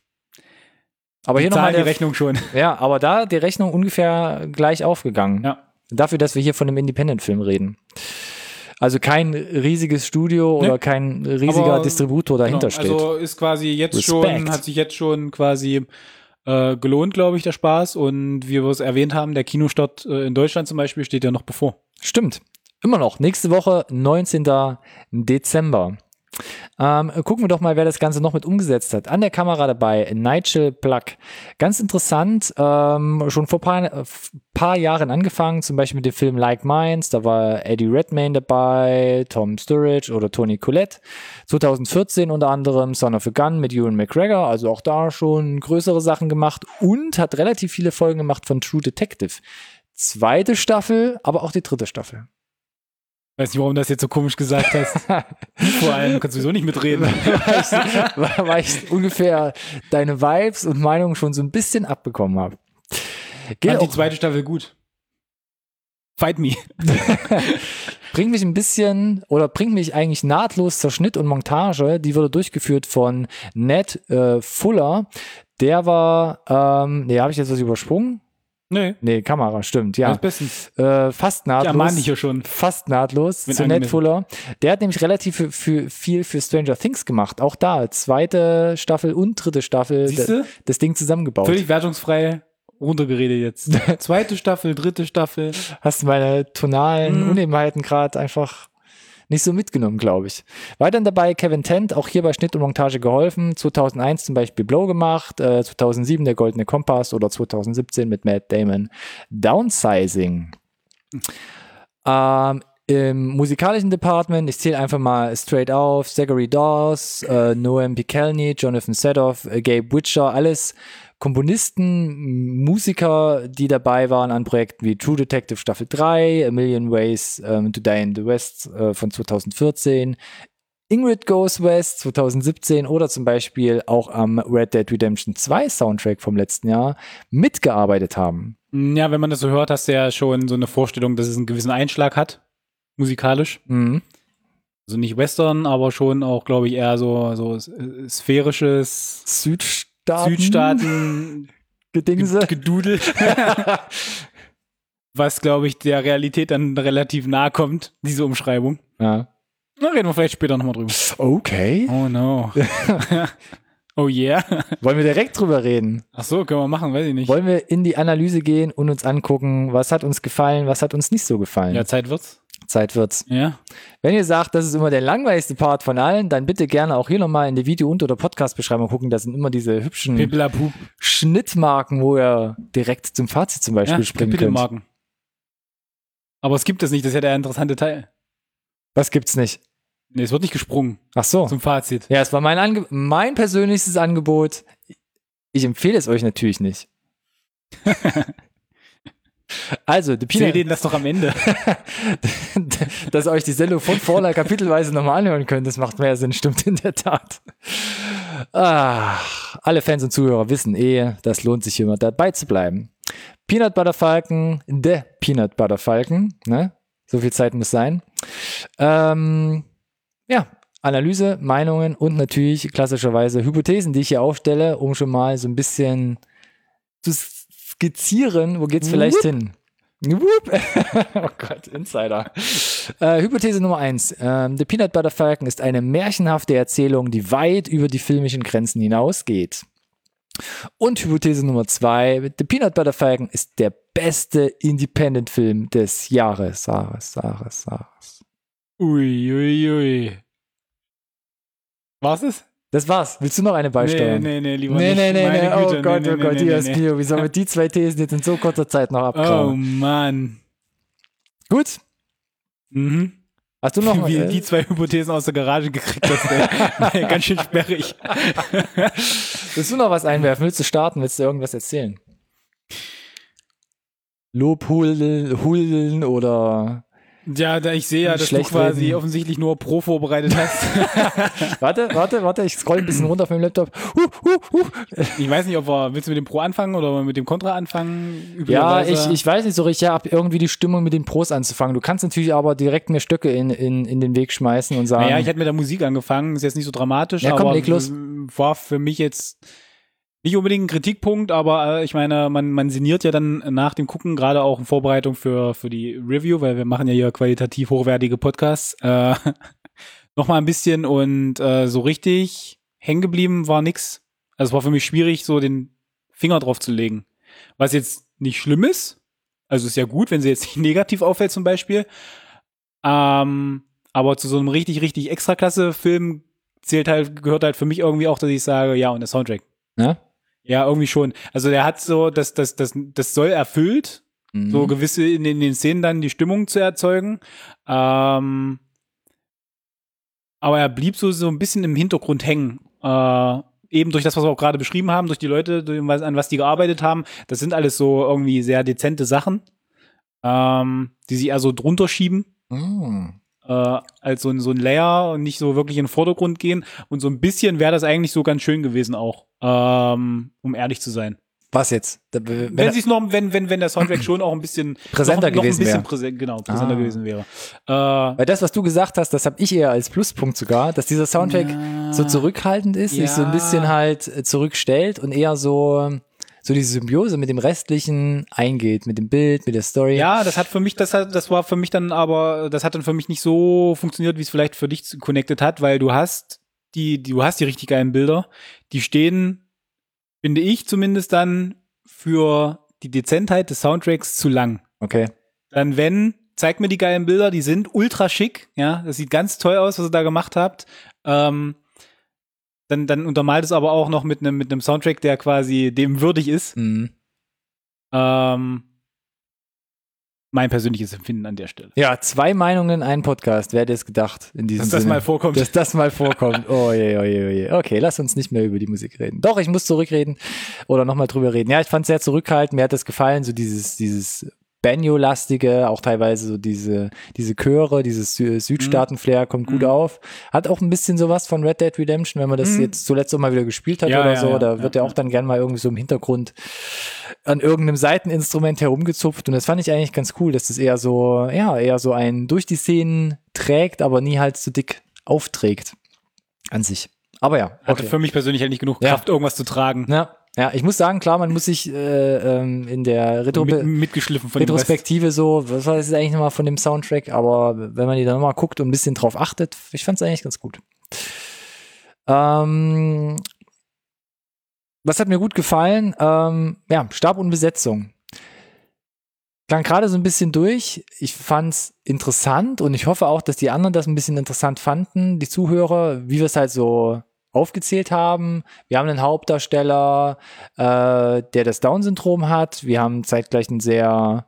Speaker 1: aber hier nochmal
Speaker 2: die Rechnung schon.
Speaker 1: Ja, aber da die Rechnung ungefähr gleich aufgegangen.
Speaker 2: Ja.
Speaker 1: Dafür, dass wir hier von einem Independent-Film reden. Also kein riesiges Studio oder kein riesiger Distributor dahinter steht.
Speaker 2: Also ist quasi jetzt
Speaker 1: Respekt.
Speaker 2: hat sich jetzt schon quasi gelohnt, glaube ich, der Spaß. Und wie wir es erwähnt haben, der Kinostart in Deutschland zum Beispiel steht ja noch bevor.
Speaker 1: Stimmt. Immer noch. Nächste Woche, 19. Dezember. Gucken wir doch mal, wer das Ganze noch mit umgesetzt hat. An der Kamera dabei Nigel Pluck. Ganz interessant, schon vor paar Jahren angefangen, zum Beispiel mit dem Film Like Minds, da war Eddie Redmayne dabei, Tom Sturridge oder Toni Collette. 2014 unter anderem Son of a Gun mit Ewan McGregor, also auch da schon größere Sachen gemacht und hat relativ viele Folgen gemacht von True Detective. 2. Staffel, aber auch die 3. Staffel.
Speaker 2: Weiß nicht, warum du das jetzt so komisch gesagt hast. Vor allem kannst du sowieso nicht mitreden.
Speaker 1: weil ich ungefähr deine Vibes und Meinungen schon so ein bisschen abbekommen habe.
Speaker 2: Fand die 2. Staffel gut. Fight me.
Speaker 1: Bringt mich eigentlich nahtlos zur Schnitt und Montage. Die wurde durchgeführt von Ned Fuller. Der war, habe ich jetzt was übersprungen? Nee, Kamera, stimmt, ja.
Speaker 2: Bestens.
Speaker 1: Fast nahtlos.
Speaker 2: Ja, mahn ich ja schon.
Speaker 1: Fast nahtlos zu Ned Fuller. Der hat nämlich relativ viel für Stranger Things gemacht. Auch da, 2. Staffel und 3. Staffel das Ding zusammengebaut.
Speaker 2: Völlig wertungsfrei runtergeredet jetzt. 2. Staffel, 3. Staffel.
Speaker 1: Hast meine tonalen Unebenheiten gerade einfach nicht so mitgenommen, glaube ich. Weiterhin dabei Kevin Tent, auch hier bei Schnitt und Montage geholfen. 2001 zum Beispiel Blow gemacht, 2007 Der Goldene Kompass oder 2017 mit Matt Damon Downsizing. Im musikalischen Department, ich zähle einfach mal straight auf, Zachary Dawes, Noam Pikelny, Jonathan Sedoff, Gabe Witcher, alles Komponisten, Musiker, die dabei waren an Projekten wie True Detective Staffel 3, A Million Ways to Die in the West von 2014, Ingrid Goes West 2017 oder zum Beispiel auch am Red Dead Redemption 2 Soundtrack vom letzten Jahr mitgearbeitet haben.
Speaker 2: Ja, wenn man das so hört, hast du ja schon so eine Vorstellung, dass es einen gewissen Einschlag hat, musikalisch. Also nicht Western, aber schon auch, glaube ich, eher so sphärisches Südstaaten
Speaker 1: Gedingse.
Speaker 2: Gedudel. Was, glaube ich, der Realität dann relativ nahe kommt, diese Umschreibung.
Speaker 1: Ja.
Speaker 2: Na, reden wir vielleicht später nochmal drüber.
Speaker 1: Okay.
Speaker 2: Oh no. Oh yeah.
Speaker 1: Wollen wir direkt drüber reden?
Speaker 2: Ach so, können wir machen, weiß ich nicht.
Speaker 1: Wollen wir in die Analyse gehen und uns angucken, was hat uns gefallen, was hat uns nicht so gefallen?
Speaker 2: Ja, Zeit wird's.
Speaker 1: Ja. Wenn ihr sagt, das ist immer der langweiligste Part von allen, dann bitte gerne auch hier nochmal in die Video- und oder Podcast-Beschreibung gucken. Da sind immer diese hübschen Schnittmarken, wo ihr direkt zum Fazit zum Beispiel springen könnt.
Speaker 2: Marken. Aber es gibt es nicht, das ist ja der interessante Teil.
Speaker 1: Was gibt's nicht?
Speaker 2: Nee, es wird nicht gesprungen.
Speaker 1: Ach so.
Speaker 2: Zum Fazit.
Speaker 1: Ja, es war mein persönlichstes Angebot. Ich empfehle es euch natürlich nicht. Also,
Speaker 2: Zähl den das doch am Ende.
Speaker 1: Dass ihr euch die Sendung von vorne kapitelweise nochmal anhören könnt, das macht mehr Sinn, stimmt in der Tat. Alle Fans und Zuhörer wissen das lohnt sich immer dabei zu bleiben. Peanut Butter Falcon, der Peanut Butter Falcon, ne? So viel Zeit muss sein. Analyse, Meinungen und natürlich klassischerweise Hypothesen, die ich hier aufstelle, um schon mal so ein bisschen zu skizzieren, wo geht's vielleicht hin? Oh Gott, Insider. Hypothese Nummer 1. The Peanut Butter Falcon ist eine märchenhafte Erzählung, die weit über die filmischen Grenzen hinausgeht. Und Hypothese Nummer 2. The Peanut Butter Falcon ist der beste Independent-Film des Jahres.
Speaker 2: Ui. Was ist?
Speaker 1: Das war's. Willst du noch eine beisteuern?
Speaker 2: Nee, lieber
Speaker 1: nicht.
Speaker 2: Nee.
Speaker 1: Oh Gott, Dio, wie sollen wir die 2 Thesen jetzt in so kurzer Zeit noch abkrauen?
Speaker 2: Oh Mann.
Speaker 1: Gut. Hast du noch
Speaker 2: wie die 2 Hypothesen aus der Garage gekriegt hast, ey. Ganz schön sperrig.
Speaker 1: Willst du noch was einwerfen? Willst du starten? Willst du irgendwas erzählen? Lobhudeln oder
Speaker 2: Ja, ich sehe ja, dass du quasi offensichtlich nur Pro vorbereitet hast.
Speaker 1: Warte, ich scroll ein bisschen runter auf meinem Laptop.
Speaker 2: Ich weiß nicht, willst du mit dem Pro anfangen oder mit dem Contra anfangen?
Speaker 1: Ja, ich weiß nicht so richtig, ich habe irgendwie die Stimmung mit den Pros anzufangen. Du kannst natürlich aber direkt mir Stöcke in den Weg schmeißen und sagen.
Speaker 2: Naja, ich hatte mit der Musik angefangen, ist jetzt nicht so dramatisch,
Speaker 1: ja, komm,
Speaker 2: aber
Speaker 1: leg los.
Speaker 2: War für mich jetzt nicht unbedingt ein Kritikpunkt, aber ich meine, man sinniert ja dann nach dem Gucken, gerade auch in Vorbereitung für die Review, weil wir machen ja hier qualitativ hochwertige Podcasts, noch mal ein bisschen und so richtig hängen geblieben war nix. Also es war für mich schwierig, so den Finger drauf zu legen. Was jetzt nicht schlimm ist, also ist ja gut, wenn sie jetzt nicht negativ auffällt zum Beispiel, aber zu so einem richtig, richtig Extraklasse-Film gehört halt für mich irgendwie auch, dass ich sage, ja, und der Soundtrack.
Speaker 1: Ja?
Speaker 2: Ja, irgendwie schon. Also der hat so, das soll erfüllt, so gewisse in den Szenen dann die Stimmung zu erzeugen. Aber er blieb so ein bisschen im Hintergrund hängen. Eben durch das, was wir auch gerade beschrieben haben, durch die Leute, an was die gearbeitet haben. Das sind alles so irgendwie sehr dezente Sachen, die sie eher so drunter schieben. Als so ein Layer und nicht so wirklich in den Vordergrund gehen. Und so ein bisschen wäre das eigentlich so ganz schön gewesen auch, um ehrlich zu sein.
Speaker 1: Was jetzt?
Speaker 2: Wenn der Soundtrack schon auch ein bisschen
Speaker 1: präsenter gewesen wäre.
Speaker 2: Präsenter gewesen wäre.
Speaker 1: Weil das, was du gesagt hast, das habe ich eher als Pluspunkt sogar, dass dieser Soundtrack so zurückhaltend ist, sich so ein bisschen halt zurückstellt und eher so diese Symbiose mit dem Restlichen eingeht, mit dem Bild, mit der Story.
Speaker 2: Ja, das hat dann für mich nicht so funktioniert, wie es vielleicht für dich connected hat, weil du hast die richtig geilen Bilder, die stehen, finde ich zumindest dann, für die Dezentheit des Soundtracks zu lang.
Speaker 1: Okay.
Speaker 2: Dann zeig mir die geilen Bilder, die sind ultra schick, ja, das sieht ganz toll aus, was ihr da gemacht habt, dann untermalt es aber auch noch mit einem Soundtrack, der quasi dem würdig ist. Mein persönliches Empfinden an der Stelle.
Speaker 1: Ja, 2 Meinungen, ein Podcast. Wer hätte es gedacht in diesem Sinne? Dass das mal vorkommt. Oh je. Okay, lass uns nicht mehr über die Musik reden. Doch, ich muss zurückreden oder nochmal drüber reden. Ja, ich fand es sehr zurückhaltend. Mir hat das gefallen, so dieses Banjo-lastige, auch teilweise so diese Chöre, dieses Südstaaten-Flair kommt gut auf. Hat auch ein bisschen sowas von Red Dead Redemption, wenn man das jetzt zuletzt auch mal wieder gespielt hat da wird ja auch dann gern mal irgendwie so im Hintergrund an irgendeinem Seiteninstrument herumgezupft und das fand ich eigentlich ganz cool, dass das eher so ein durch die Szenen trägt, aber nie halt so dick aufträgt an sich. Aber ja. Okay.
Speaker 2: Hatte für mich persönlich halt nicht genug Kraft, irgendwas zu tragen.
Speaker 1: Ja, ich muss sagen, klar, man muss sich in der
Speaker 2: mitgeschliffen von
Speaker 1: Retrospektive so, was war das eigentlich nochmal von dem Soundtrack, aber wenn man die dann nochmal guckt und ein bisschen drauf achtet, ich fand es eigentlich ganz gut. Was hat mir gut gefallen? Stab und Besetzung. Klang gerade so ein bisschen durch. Ich fand's interessant und ich hoffe auch, dass die anderen das ein bisschen interessant fanden, die Zuhörer, wie wir es halt so aufgezählt haben. Wir haben einen Hauptdarsteller, der das Down-Syndrom hat. Wir haben zeitgleich einen sehr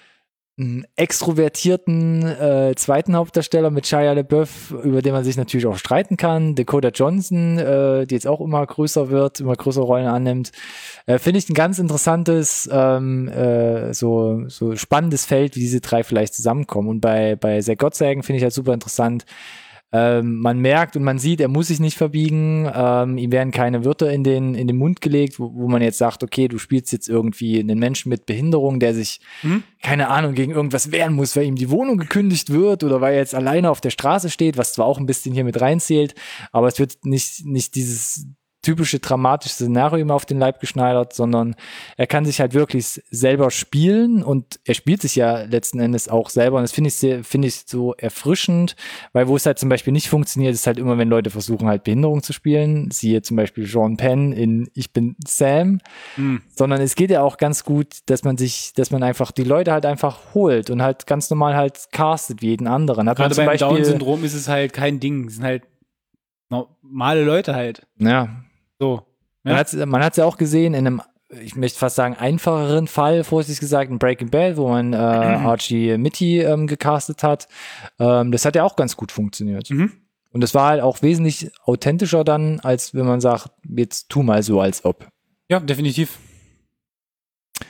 Speaker 1: extrovertierten zweiten Hauptdarsteller mit Shia LaBeouf, über den man sich natürlich auch streiten kann. Dakota Johnson, die jetzt auch immer größer wird, immer größere Rollen annimmt. Finde ich ein ganz interessantes, so spannendes Feld, wie diese 3 vielleicht zusammenkommen. Und bei Zach Gottsagen finde ich halt super interessant. Man merkt und man sieht, er muss sich nicht verbiegen, ihm werden keine Wörter in den Mund gelegt, wo man jetzt sagt, okay, du spielst jetzt irgendwie einen Menschen mit Behinderung, der sich, keine Ahnung, gegen irgendwas wehren muss, weil ihm die Wohnung gekündigt wird oder weil er jetzt alleine auf der Straße steht, was zwar auch ein bisschen hier mit reinzählt, aber es wird nicht dieses typische dramatische Szenario ihm auf den Leib geschneidert, sondern er kann sich halt wirklich selber spielen und er spielt sich ja letzten Endes auch selber und das finde ich so erfrischend, weil wo es halt zum Beispiel nicht funktioniert, ist halt immer, wenn Leute versuchen halt Behinderung zu spielen, siehe zum Beispiel Sean Penn in Ich bin Sam, sondern es geht ja auch ganz gut, dass man einfach die Leute halt einfach holt und halt ganz normal halt castet wie jeden anderen.
Speaker 2: Gerade beim Down-Syndrom ist es halt kein Ding, es sind halt normale Leute halt.
Speaker 1: Ja.
Speaker 2: So.
Speaker 1: Ja. Man hat es ja auch gesehen in einem, ich möchte fast sagen, einfacheren Fall, vorsichtig gesagt, in Breaking Bad, wo man Archie Mitty gecastet hat. Das hat ja auch ganz gut funktioniert. Und das war halt auch wesentlich authentischer dann, als wenn man sagt, jetzt tu mal so, als ob.
Speaker 2: Ja, definitiv.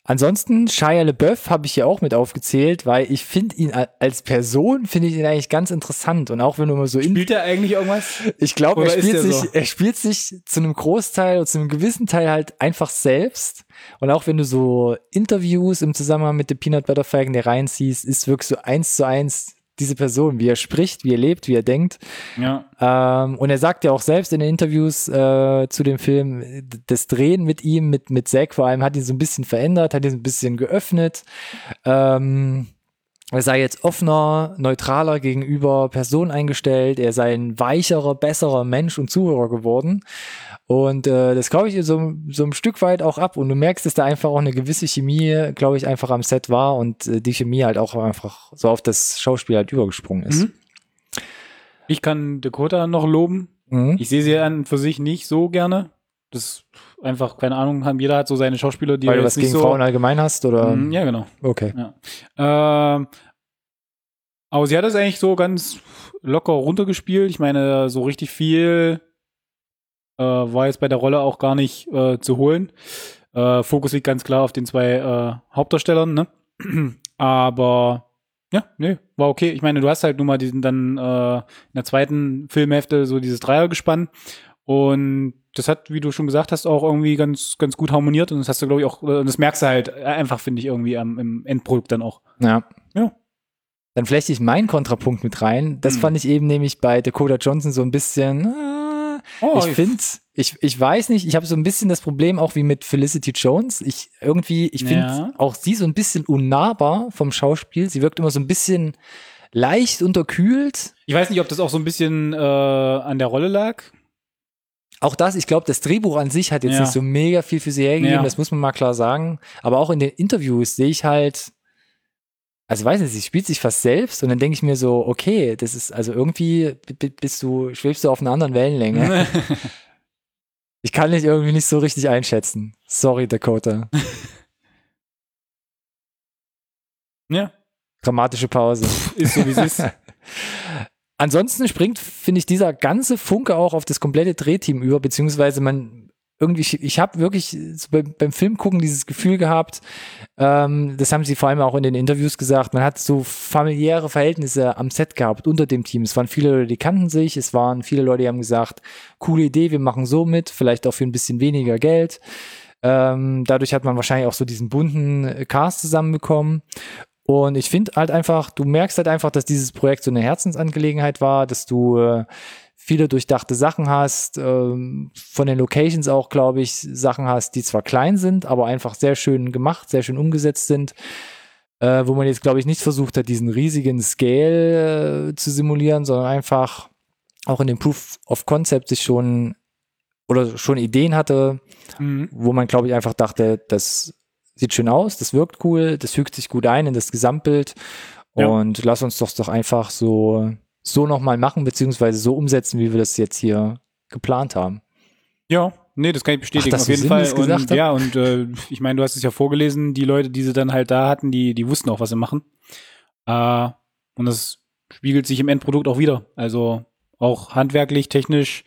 Speaker 1: Ansonsten, Shia LaBeouf habe ich hier auch mit aufgezählt, weil ich finde ihn als Person, finde ich ihn eigentlich ganz interessant. Und auch wenn du immer so
Speaker 2: Spielt er eigentlich irgendwas?
Speaker 1: Ich glaube,
Speaker 2: Oder
Speaker 1: er spielt sich zu einem Großteil oder zu einem gewissen Teil halt einfach selbst. Und auch wenn du so Interviews im Zusammenhang mit The Peanut Butter Falcon reinziehst, ist wirklich so 1:1 diese Person, wie er spricht, wie er lebt, wie er denkt.
Speaker 2: Ja.
Speaker 1: Und er sagt ja auch selbst in den Interviews zu dem Film, das Drehen mit ihm, mit Zack vor allem, hat ihn so ein bisschen verändert, hat ihn so ein bisschen geöffnet. Er sei jetzt offener, neutraler gegenüber Personen eingestellt, er sei ein weicherer, besserer Mensch und Zuhörer geworden. Und das glaube ich so ein Stück weit auch ab. Und du merkst, dass da einfach auch eine gewisse Chemie, glaube ich, einfach am Set war und die Chemie halt auch einfach so auf das Schauspiel halt übergesprungen ist.
Speaker 2: Mhm. Ich kann Dakota noch loben.
Speaker 1: Mhm.
Speaker 2: Ich sehe sie an für sich nicht so gerne. Das ist einfach, keine Ahnung, jeder hat so seine Schauspieler, die
Speaker 1: Weil du
Speaker 2: jetzt
Speaker 1: was
Speaker 2: nicht
Speaker 1: gegen
Speaker 2: so
Speaker 1: Frauen allgemein hast, oder?
Speaker 2: Ja, genau.
Speaker 1: Okay.
Speaker 2: Ja. Aber sie hat das eigentlich so ganz locker runtergespielt. Ich meine, so richtig viel war jetzt bei der Rolle auch gar nicht zu holen. Fokus liegt ganz klar auf den 2 Hauptdarstellern, ne? Aber ja, nee, war okay. Ich meine, du hast halt nun mal diesen dann in der zweiten Filmhälfte so dieses Dreiergespann. Und das hat, wie du schon gesagt hast, auch irgendwie ganz, ganz gut harmoniert. Und das hast du, glaube ich, auch, das merkst du halt einfach, finde ich, irgendwie im Endprodukt dann auch.
Speaker 1: Ja.
Speaker 2: Ja.
Speaker 1: Dann flechte ich meinen Kontrapunkt mit rein. Das fand ich eben nämlich bei Dakota Johnson so ein bisschen. Ich weiß nicht, ich habe so ein bisschen das Problem auch wie mit Felicity Jones. Ich finde auch sie so ein bisschen unnahbar vom Schauspiel. Sie wirkt immer so ein bisschen leicht unterkühlt.
Speaker 2: Ich weiß nicht, ob das auch so ein bisschen an der Rolle lag.
Speaker 1: Auch das, ich glaube, das Drehbuch an sich hat jetzt nicht so mega viel für sie hergegeben, das muss man mal klar sagen. Aber auch in den Interviews sehe ich halt, also weiß nicht, sie spielt sich fast selbst und dann denke ich mir so, okay, das ist, also irgendwie schwebst du auf einer anderen Wellenlänge. Ich kann dich irgendwie nicht so richtig einschätzen. Sorry, Dakota.
Speaker 2: Ja.
Speaker 1: Dramatische Pause.
Speaker 2: Ist so, wie es ist.
Speaker 1: Ansonsten springt, finde ich, dieser ganze Funke auch auf das komplette Drehteam über, beziehungsweise ich habe wirklich so beim Film gucken dieses Gefühl gehabt, das haben sie vor allem auch in den Interviews gesagt, man hat so familiäre Verhältnisse am Set gehabt unter dem Team. Es waren viele Leute, die kannten sich, es waren viele Leute, die haben gesagt, coole Idee, wir machen so mit, vielleicht auch für ein bisschen weniger Geld. Dadurch hat man wahrscheinlich auch so diesen bunten Cast zusammenbekommen. Und ich finde halt einfach, du merkst halt einfach, dass dieses Projekt so eine Herzensangelegenheit war, dass du viele durchdachte Sachen hast, von den Locations auch, glaube ich, Sachen hast, die zwar klein sind, aber einfach sehr schön gemacht, sehr schön umgesetzt sind, wo man jetzt, glaube ich, nicht versucht hat, diesen riesigen Scale zu simulieren, sondern einfach auch in dem Proof of Concept sich schon Ideen hatte, wo man, glaube ich, einfach dachte, das sieht schön aus, das wirkt cool, das fügt sich gut ein in das Gesamtbild und lass uns doch einfach so nochmal machen, beziehungsweise so umsetzen, wie wir das jetzt hier geplant haben.
Speaker 2: Ja, nee, das kann ich bestätigen, auf jeden Fall. Und ja, und ich meine, du hast es ja vorgelesen, die Leute, die sie dann halt da hatten, die wussten auch, was sie machen. Und das spiegelt sich im Endprodukt auch wieder. Also auch handwerklich, technisch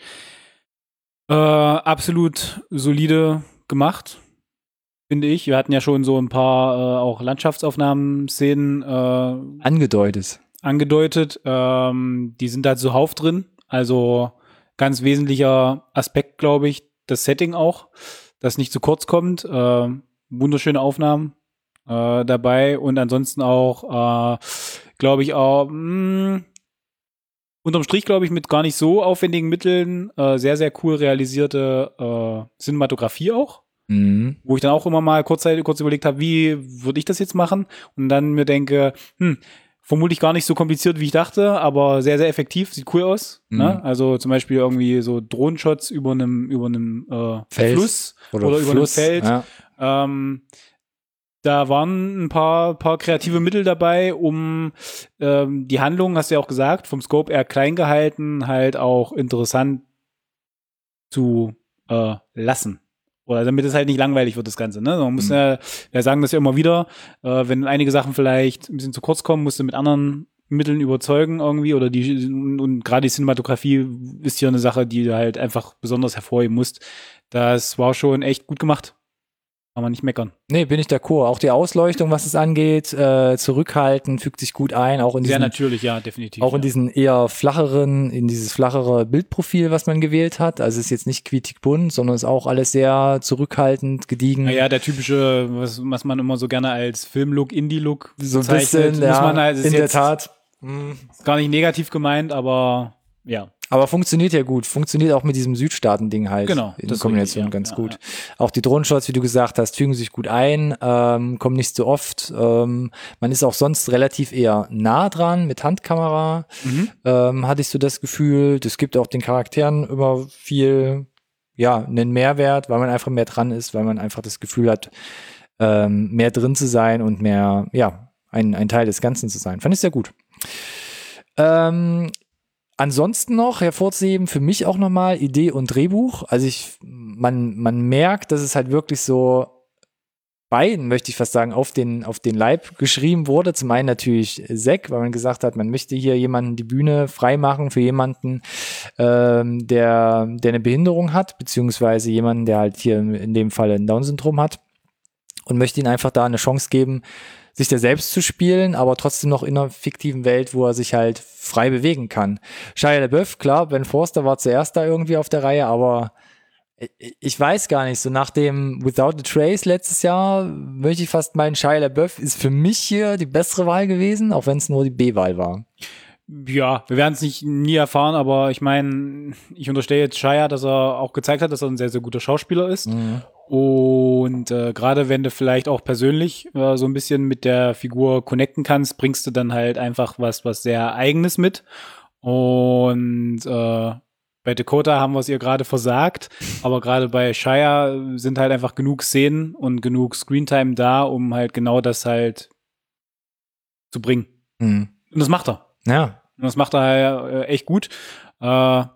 Speaker 2: absolut solide gemacht, finde ich. Wir hatten ja schon so ein paar auch Landschaftsaufnahmen-Szenen angedeutet. Die sind da zuhauf drin. Also ganz wesentlicher Aspekt, glaube ich, das Setting auch, das nicht zu kurz kommt. Wunderschöne Aufnahmen dabei und ansonsten auch, glaube ich, auch unterm Strich, glaube ich, mit gar nicht so aufwendigen Mitteln sehr, sehr cool realisierte Cinematografie auch. Wo ich dann auch immer mal kurz überlegt habe, wie würde ich das jetzt machen? Und dann mir denke, vermutlich gar nicht so kompliziert, wie ich dachte, aber sehr, sehr effektiv, sieht cool aus. Ne? Also zum Beispiel irgendwie so Drohnenshots über einem Fluss oder über einem Feld. Ja. Da waren ein paar kreative Mittel dabei, um die Handlung, hast du ja auch gesagt, vom Scope eher klein gehalten, halt auch interessant zu lassen. Oder damit es halt nicht langweilig wird, das Ganze. Ne? Man muss ja sagen das ja immer wieder, wenn einige Sachen vielleicht ein bisschen zu kurz kommen, musst du mit anderen Mitteln überzeugen irgendwie. Und gerade die Cinematografie ist hier eine Sache, die du halt einfach besonders hervorheben musst. Das war schon echt gut gemacht. Kann man nicht meckern.
Speaker 1: Nee, bin ich d'accord. Auch die Ausleuchtung, was es angeht, zurückhaltend, fügt sich gut ein. Auch in
Speaker 2: Sehr
Speaker 1: diesen,
Speaker 2: natürlich, ja, definitiv.
Speaker 1: auch in diesen eher in dieses flachere Bildprofil, was man gewählt hat. Also es ist jetzt nicht quietschig bunt, sondern ist auch alles sehr zurückhaltend, gediegen.
Speaker 2: Naja, der typische, was man immer so gerne als Filmlook, Indie-Look
Speaker 1: So ein bisschen,
Speaker 2: muss man halt, ist
Speaker 1: in der
Speaker 2: jetzt
Speaker 1: Tat.
Speaker 2: gar nicht negativ gemeint, aber ja.
Speaker 1: Aber funktioniert ja gut. Funktioniert auch mit diesem Südstaaten-Ding halt.
Speaker 2: Genau,
Speaker 1: In
Speaker 2: das ist
Speaker 1: Kombination
Speaker 2: richtig, ja.
Speaker 1: ganz
Speaker 2: Ja,
Speaker 1: gut.
Speaker 2: ja.
Speaker 1: Auch die Drohnenshots, wie du gesagt hast, fügen sich gut ein, kommen nicht so oft. Man ist auch sonst relativ eher nah dran mit Handkamera. Hatte ich so das Gefühl, das gibt auch den Charakteren immer viel, einen Mehrwert, weil man einfach mehr dran ist, weil man einfach das Gefühl hat, mehr drin zu sein und mehr, ein Teil des Ganzen zu sein. Fand ich sehr gut. Ansonsten noch hervorzuheben, für mich auch nochmal Idee und Drehbuch. Also man merkt, dass es halt wirklich so beiden, möchte ich fast sagen, auf den Leib geschrieben wurde. Zum einen natürlich Zack, weil man gesagt hat, man möchte hier jemanden die Bühne freimachen für jemanden, der eine Behinderung hat, beziehungsweise jemanden, der halt hier in dem Fall ein Down-Syndrom hat, und möchte ihm einfach da eine Chance geben, sich da selbst zu spielen, aber trotzdem noch in einer fiktiven Welt, wo er sich halt frei bewegen kann. Shia LaBeouf, klar, Ben Forster war zuerst da irgendwie auf der Reihe, aber ich weiß gar nicht, so nach dem Without a Trace letztes Jahr möchte ich fast meinen, Shia LaBeouf ist für mich hier die bessere Wahl gewesen, auch wenn es nur die B-Wahl war.
Speaker 2: Ja, wir werden es nie erfahren, aber ich meine, ich unterstelle jetzt Shia, dass er auch gezeigt hat, dass er ein sehr, sehr guter Schauspieler ist. Und gerade wenn du vielleicht auch persönlich so ein bisschen mit der Figur connecten kannst, bringst du dann halt einfach was sehr Eigenes mit. Und bei Dakota haben wir es ihr gerade versagt, aber gerade bei Shia sind halt einfach genug Szenen und genug Screentime da, um halt genau das halt zu bringen. Und das macht er.
Speaker 1: Ja.
Speaker 2: Und das macht er echt gut. Ja.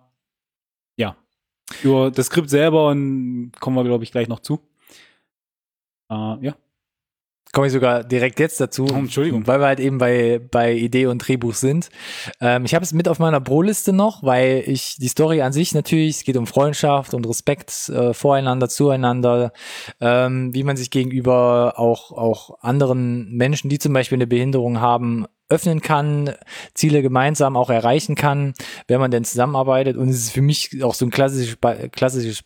Speaker 2: Für das Skript selber und kommen wir, glaube ich, gleich noch zu. Ja.
Speaker 1: Komme ich sogar direkt jetzt dazu,
Speaker 2: Entschuldigung.
Speaker 1: weil wir halt eben bei Idee und Drehbuch sind. Ich habe es mit auf meiner Pro-Liste noch, weil ich die Story an sich natürlich, es geht um Freundschaft und Respekt voreinander, zueinander, wie man sich gegenüber auch anderen Menschen, die zum Beispiel eine Behinderung haben, öffnen kann, Ziele gemeinsam auch erreichen kann, wenn man denn zusammenarbeitet. Und es ist für mich auch so ein klassisches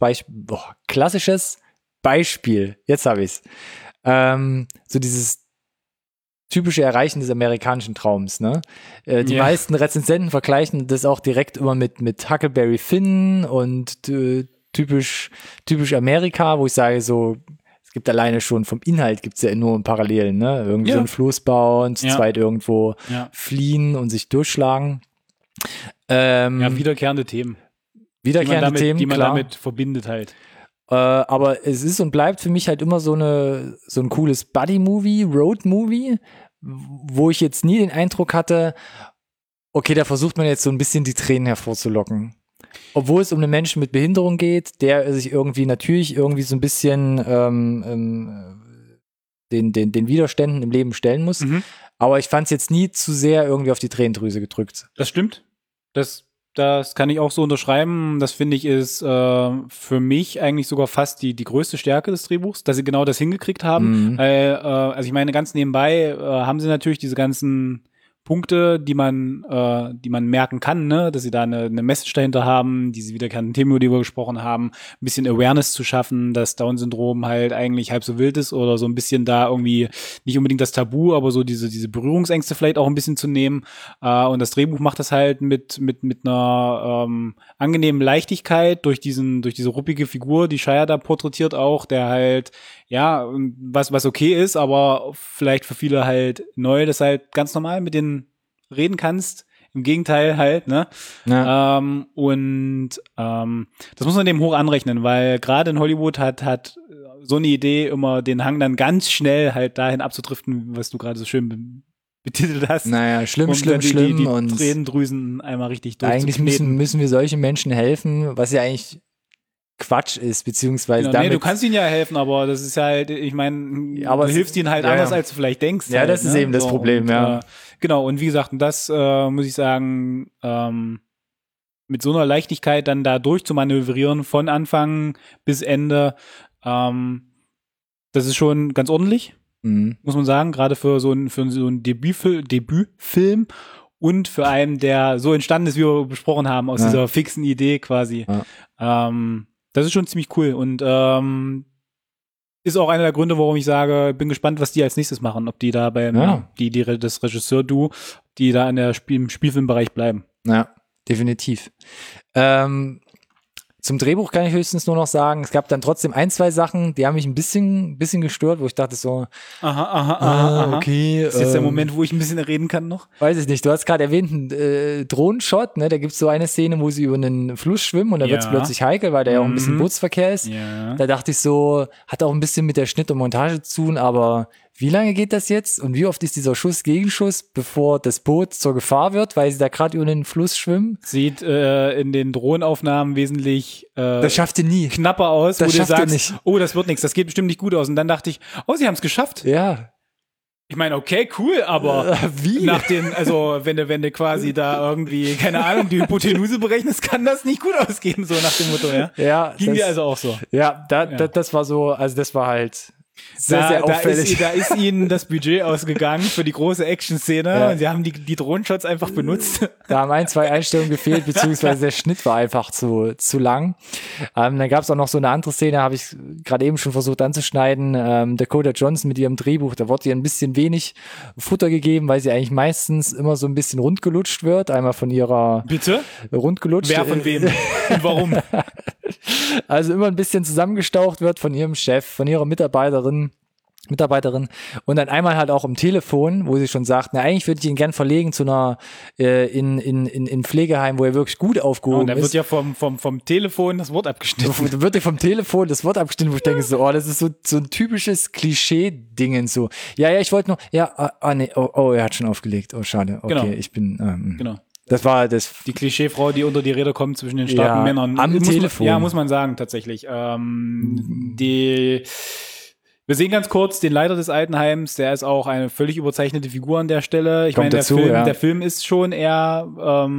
Speaker 1: Beispiel. Jetzt habe ich es. So dieses typische Erreichen des amerikanischen Traums, ne? Die meisten Rezensenten vergleichen das auch direkt immer mit Huckleberry Finn und typisch Amerika, wo ich sage so, es gibt alleine schon vom Inhalt gibt's ja enorme Parallelen, ne? Irgendwie so ein Floß bauen, zu zweit irgendwo fliehen und sich durchschlagen.
Speaker 2: Wiederkehrende Themen.
Speaker 1: Die
Speaker 2: man damit verbindet halt.
Speaker 1: Aber es ist und bleibt für mich halt immer so ein cooles Buddy-Movie, Road-Movie, wo ich jetzt nie den Eindruck hatte, okay, da versucht man jetzt so ein bisschen die Tränen hervorzulocken. Obwohl es um einen Menschen mit Behinderung geht, der sich natürlich irgendwie so ein bisschen den Widerständen im Leben stellen muss. Aber ich fand es jetzt nie zu sehr irgendwie auf die Tränendrüse gedrückt.
Speaker 2: Das stimmt. Das kann ich auch so unterschreiben. Das finde ich ist für mich eigentlich sogar fast die größte Stärke des Drehbuchs, dass sie genau das hingekriegt haben. Also ich meine, ganz nebenbei haben sie natürlich diese ganzen Punkte, die man merken kann, ne, dass sie da eine Message dahinter haben, diese wiederkehrenden Themen, über die wir gesprochen haben, ein bisschen Awareness zu schaffen, dass Down-Syndrom halt eigentlich halb so wild ist oder so ein bisschen da irgendwie nicht unbedingt das Tabu, aber so diese Berührungsängste vielleicht auch ein bisschen zu nehmen. Und das Drehbuch macht das halt mit einer angenehmen Leichtigkeit durch diese ruppige Figur, die Shia da porträtiert auch, der halt was okay ist, aber vielleicht für viele halt neu, dass halt ganz normal mit denen reden kannst. Im Gegenteil halt, ne? Ja. Das muss man dem hoch anrechnen, weil gerade in Hollywood hat so eine Idee immer den Hang dann ganz schnell halt dahin abzudriften, was du gerade so schön betitelt hast.
Speaker 1: Naja, schlimm.
Speaker 2: Die
Speaker 1: und
Speaker 2: Tränendrüsen einmal richtig
Speaker 1: eigentlich müssen wir solchen Menschen helfen, was ja eigentlich Quatsch ist, beziehungsweise
Speaker 2: damit... Nee, du kannst ihnen ja helfen, aber das ist halt, ich meine, du hilfst ihnen halt anders, als du vielleicht denkst.
Speaker 1: Ja,
Speaker 2: halt,
Speaker 1: das ist eben das Problem,
Speaker 2: und, genau, und wie gesagt, und das muss ich sagen, mit so einer Leichtigkeit dann da durchzumanövrieren von Anfang bis Ende, das Das ist schon ganz ordentlich, muss man sagen, gerade für so einen Debütfilm und für einen, der so entstanden ist, wie wir besprochen haben, aus dieser fixen Idee quasi. Ja. Das ist schon ziemlich cool und ist auch einer der Gründe, warum ich sage, bin gespannt, was die als nächstes machen, ob die da das Regisseur-Duo, die da im Spielfilmbereich bleiben.
Speaker 1: Ja, definitiv. Zum Drehbuch kann ich höchstens nur noch sagen, es gab dann trotzdem 1, 2 Sachen, die haben mich ein bisschen gestört, wo ich dachte so,
Speaker 2: aha.
Speaker 1: Okay.
Speaker 2: Das ist jetzt der Moment, wo ich ein bisschen reden kann noch.
Speaker 1: Weiß ich nicht, du hast gerade erwähnt, einen Drohnenshot, ne? Da gibt's so eine Szene, wo sie über einen Fluss schwimmen und da wird's plötzlich heikel, weil da ja auch ein bisschen Bootsverkehr ist.
Speaker 2: Ja.
Speaker 1: Da dachte ich so, hat auch ein bisschen mit der Schnitt und Montage zu tun, aber wie lange geht das jetzt und wie oft ist dieser Schuss-Gegenschuss, bevor das Boot zur Gefahr wird, weil sie da gerade über den Fluss schwimmen?
Speaker 2: Sieht in den Drohnenaufnahmen wesentlich
Speaker 1: das schafft ihr nie.
Speaker 2: Knapper aus,
Speaker 1: das
Speaker 2: wo du sagst,
Speaker 1: nicht.
Speaker 2: Oh, das wird nichts, das geht bestimmt nicht gut aus. Und dann dachte ich, oh, sie haben es geschafft.
Speaker 1: Ja.
Speaker 2: Ich meine, okay, cool, aber
Speaker 1: wie?
Speaker 2: Wenn du quasi da irgendwie, keine Ahnung, die Hypotenuse berechnest, kann das nicht gut ausgehen, so nach dem Motto, ja?
Speaker 1: Ja.
Speaker 2: Ging dir also auch so.
Speaker 1: Ja, das war so, also das war halt sehr auffällig.
Speaker 2: Da ist ihnen das Budget ausgegangen für die große Action-Szene.
Speaker 1: Ja.
Speaker 2: Und sie haben die Drohnenshots einfach benutzt.
Speaker 1: Da haben 1, 2 Einstellungen gefehlt, beziehungsweise der Schnitt war einfach zu lang. Dann gab es auch noch so eine andere Szene, habe ich gerade eben schon versucht anzuschneiden. Dakota Johnson mit ihrem Drehbuch, da wurde ihr ein bisschen wenig Futter gegeben, weil sie eigentlich meistens immer so ein bisschen rundgelutscht wird. Einmal von ihrer...
Speaker 2: Bitte?
Speaker 1: Rundgelutscht.
Speaker 2: Wer von wem? Und warum?
Speaker 1: Also immer ein bisschen zusammengestaucht wird von ihrem Chef, von ihrer Mitarbeiterin und dann einmal halt auch am Telefon, wo sie schon sagt, na eigentlich würde ich ihn gern verlegen zu einer in Pflegeheim, wo er wirklich gut aufgehoben ist.
Speaker 2: Und da wird ja vom Telefon das Wort abgeschnitten.
Speaker 1: Da wird ja vom Telefon das Wort abgeschnitten, wo ich denke so, das ist so ein typisches Klischee-Dingen so. Ja, ich wollte noch, nee, er hat schon aufgelegt, oh schade, okay,
Speaker 2: genau.
Speaker 1: Ich bin,
Speaker 2: genau.
Speaker 1: Das war das.
Speaker 2: Die Klischeefrau, die unter die Räder kommt zwischen den starken Männern.
Speaker 1: Am Telefon.
Speaker 2: Muss man sagen, tatsächlich. Wir sehen ganz kurz den Leiter des Altenheims, der ist auch eine völlig überzeichnete Figur an der Stelle. Ich meine, der Film ist schon eher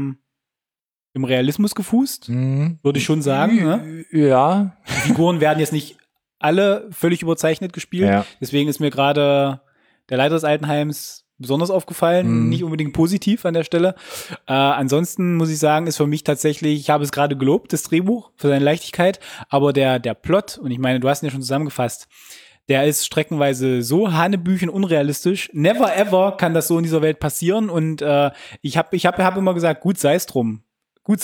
Speaker 2: im Realismus gefußt, würde ich schon sagen. Ne?
Speaker 1: Ja.
Speaker 2: Die Figuren werden jetzt nicht alle völlig überzeichnet gespielt. Ja. Deswegen ist mir gerade der Leiter des Altenheims besonders aufgefallen, nicht unbedingt positiv an der Stelle. Ansonsten muss ich sagen, ist für mich tatsächlich, ich habe es gerade gelobt, das Drehbuch, für seine Leichtigkeit, aber der Plot, und ich meine, du hast ihn ja schon zusammengefasst, der ist streckenweise so hanebüchen unrealistisch. Never ever kann das so in dieser Welt passieren und ich hab immer gesagt, gut sei es drum. Bis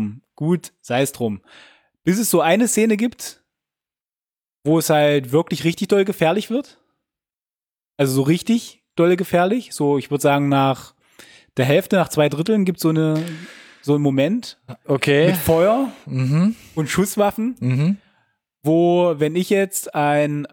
Speaker 2: es so eine Szene gibt, wo es halt wirklich richtig doll gefährlich wird. Also so richtig dolle gefährlich. So, ich würde sagen, nach der Hälfte, nach 2/3 gibt es so einen Moment mit Feuer und Schusswaffen, wo, wenn ich jetzt ein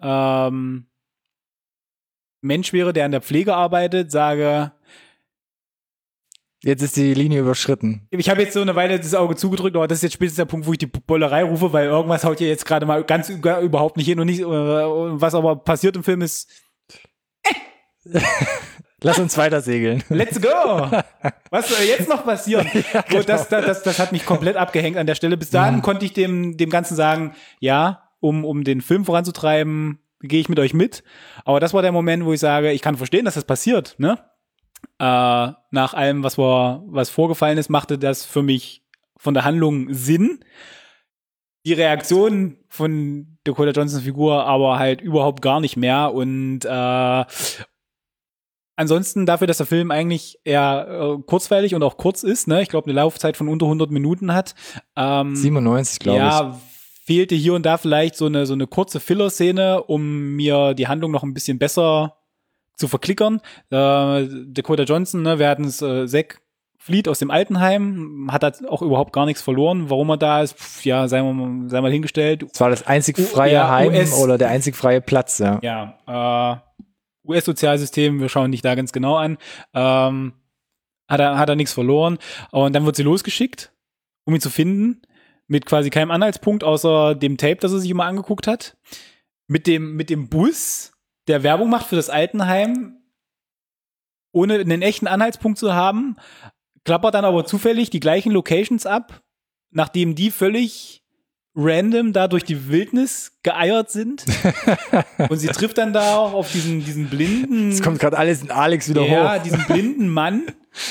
Speaker 2: Mensch wäre, der an der Pflege arbeitet, sage,
Speaker 1: jetzt ist die Linie überschritten.
Speaker 2: Ich habe jetzt so eine Weile das Auge zugedrückt, aber das ist jetzt spätestens der Punkt, wo ich die Bollerei rufe, weil irgendwas haut hier jetzt gerade mal ganz überhaupt nicht hin und nicht, was aber passiert im Film ist,
Speaker 1: Lass uns weiter segeln.
Speaker 2: Let's go! Was soll jetzt noch passieren? Ja, genau. Das hat mich komplett abgehängt an der Stelle. Bis dahin konnte ich dem Ganzen sagen, ja, um den Film voranzutreiben, gehe ich mit euch mit. Aber das war der Moment, wo ich sage, ich kann verstehen, dass das passiert. Ne? Nach allem, was vorgefallen ist, machte das für mich von der Handlung Sinn. Die Reaktion von Dakota Johnsons Figur aber halt überhaupt gar nicht mehr. Und ansonsten dafür, dass der Film eigentlich eher kurzweilig und auch kurz ist, ne? Ich glaube, eine Laufzeit von unter 100 Minuten hat.
Speaker 1: 97, glaube ich.
Speaker 2: Ja, fehlte hier und da vielleicht so eine kurze Filler-Szene, um mir die Handlung noch ein bisschen besser zu verklickern. Dakota Johnson, ne? Wir hatten es, Zack flieht aus dem Altenheim, hat da auch überhaupt gar nichts verloren. Warum er da ist, sei mal hingestellt.
Speaker 1: Es war das einzig freie Heim oder der einzig freie Platz, ja.
Speaker 2: Ja, US-Sozialsystem, wir schauen dich da ganz genau an, hat er nichts verloren. Und dann wird sie losgeschickt, um ihn zu finden, mit quasi keinem Anhaltspunkt, außer dem Tape, das er sich immer angeguckt hat. Mit dem Bus, der Werbung macht für das Altenheim, ohne einen echten Anhaltspunkt zu haben, klappert dann aber zufällig die gleichen Locations ab, nachdem die völlig random da durch die Wildnis geeiert sind. Und sie trifft dann da auch auf diesen blinden...
Speaker 1: Es kommt gerade alles in Alex wieder hoch.
Speaker 2: Ja, diesen blinden Mann.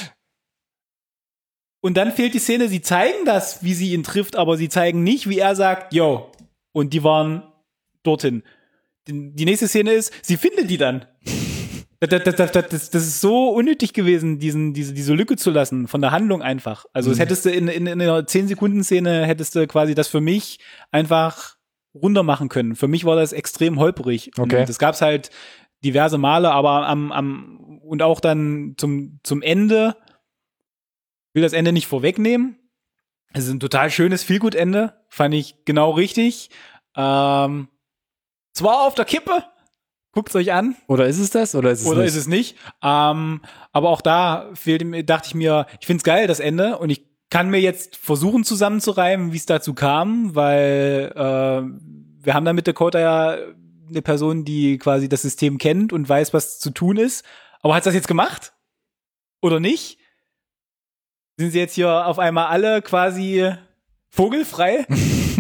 Speaker 2: Und dann fehlt die Szene, sie zeigen das, wie sie ihn trifft, aber sie zeigen nicht, wie er sagt, yo. Und die waren dorthin. Die nächste Szene ist, sie findet die dann. Das ist so unnötig gewesen, diese Lücke zu lassen, von der Handlung einfach. Also das hättest du in einer 10-Sekunden-Szene hättest du quasi das für mich einfach runter machen können. Für mich war das extrem holprig.
Speaker 1: Okay.
Speaker 2: Und das gab's halt diverse Male, aber und auch dann zum Ende, ich will das Ende nicht vorwegnehmen. Es ist ein total schönes Feelgood-Ende, fand ich genau richtig. Zwar auf der Kippe, guckt's euch an.
Speaker 1: Oder ist es das? Oder ist es nicht?
Speaker 2: Aber auch da dachte ich mir, ich find's geil, das Ende. Und ich kann mir jetzt versuchen zusammenzureimen, wie es dazu kam, weil wir haben da mit Dakota ja eine Person, die quasi das System kennt und weiß, was zu tun ist. Aber hat's das jetzt gemacht? Oder nicht? Sind sie jetzt hier auf einmal alle quasi vogelfrei?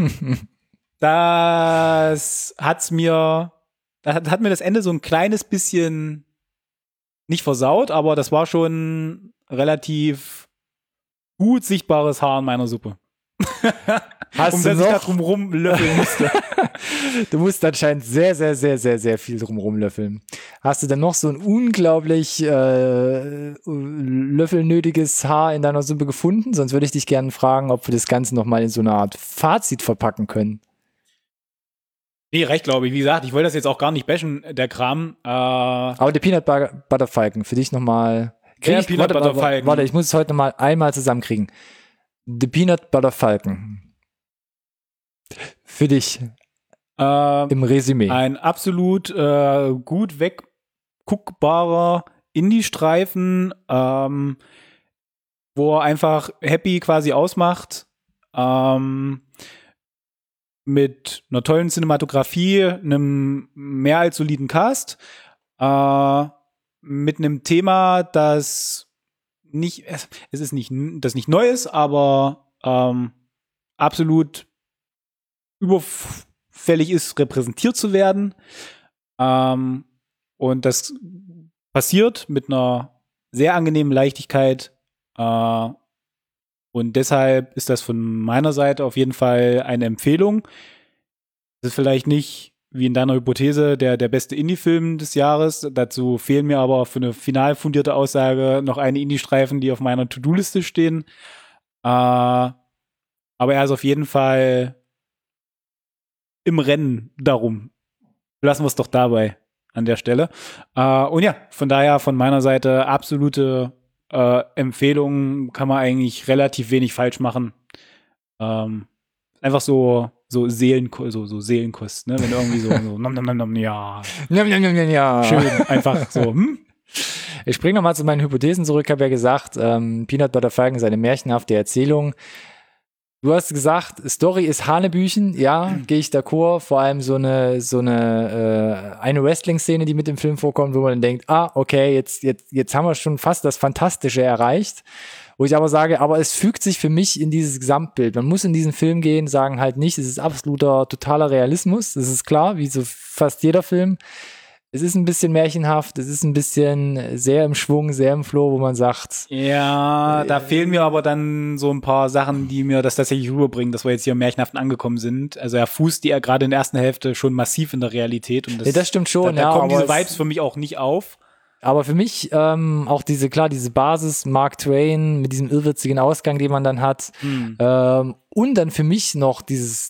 Speaker 2: Das hat mir das Ende so ein kleines bisschen nicht versaut, aber das war schon relativ gut sichtbares Haar in meiner Suppe.
Speaker 1: Hast
Speaker 2: das ich da drum rumlöffeln musste.
Speaker 1: Du musst anscheinend sehr, sehr, sehr, sehr, sehr viel drum rumlöffeln. Hast du dann noch so ein unglaublich löffelnötiges Haar in deiner Suppe gefunden? Sonst würde ich dich gerne fragen, ob wir das Ganze nochmal in so eine Art Fazit verpacken können.
Speaker 2: Nee, recht, glaube ich. Wie gesagt, ich wollte das jetzt auch gar nicht bashen, der Kram.
Speaker 1: Aber der Peanut Butter Falcon, für dich nochmal. Warte, ich muss es heute nochmal einmal zusammenkriegen. The Peanut Butter Falcon. Für dich. Im Resümee.
Speaker 2: Ein absolut gut wegguckbarer Indie-Streifen, wo er einfach happy quasi ausmacht. Mit einer tollen Cinematografie, einem mehr als soliden Cast, mit einem Thema, das nicht neu ist, aber absolut überfällig ist, repräsentiert zu werden. Und das passiert mit einer sehr angenehmen Leichtigkeit. Und deshalb ist das von meiner Seite auf jeden Fall eine Empfehlung. Das ist vielleicht nicht, wie in deiner Hypothese, der beste Indie-Film des Jahres. Dazu fehlen mir aber für eine final fundierte Aussage noch eine Indie-Streifen, die auf meiner To-Do-Liste stehen. Aber er ist auf jeden Fall im Rennen darum. Lassen wir es doch dabei an der Stelle. Und ja, von daher von meiner Seite absolute Empfehlungen, kann man eigentlich relativ wenig falsch machen. Einfach so Seelenkost, ne? Wenn du irgendwie so nom, nom, nom, nom, ja.
Speaker 1: Nom, nom, nom, nom, ja.
Speaker 2: Schön, einfach so,
Speaker 1: Ich springe nochmal zu meinen Hypothesen zurück. Ich habe ja gesagt, Peanut Butter Falcon ist eine märchenhafte Erzählung. Du hast gesagt, Story ist Hanebüchen, ja, gehe ich d'accord. Vor allem so eine Wrestling-Szene, die mit dem Film vorkommt, wo man dann denkt, okay, jetzt haben wir schon fast das Fantastische erreicht. Wo ich aber sage, aber es fügt sich für mich in dieses Gesamtbild. Man muss in diesen Film gehen, sagen halt nicht, es ist absoluter, totaler Realismus. Das ist klar, wie so fast jeder Film. Es ist ein bisschen märchenhaft, es ist ein bisschen sehr im Schwung, sehr im Flow, wo man sagt.
Speaker 2: Ja, da fehlen mir aber dann so ein paar Sachen, die mir das tatsächlich rüberbringen, dass wir jetzt hier im Märchenhaften angekommen sind. Also er fußt die ja gerade in der ersten Hälfte schon massiv in der Realität. Und
Speaker 1: das stimmt schon,
Speaker 2: da kommen diese Vibes für mich auch nicht auf.
Speaker 1: Aber für mich auch diese Basis Mark Twain mit diesem irrwitzigen Ausgang, den man dann hat. Und dann für mich noch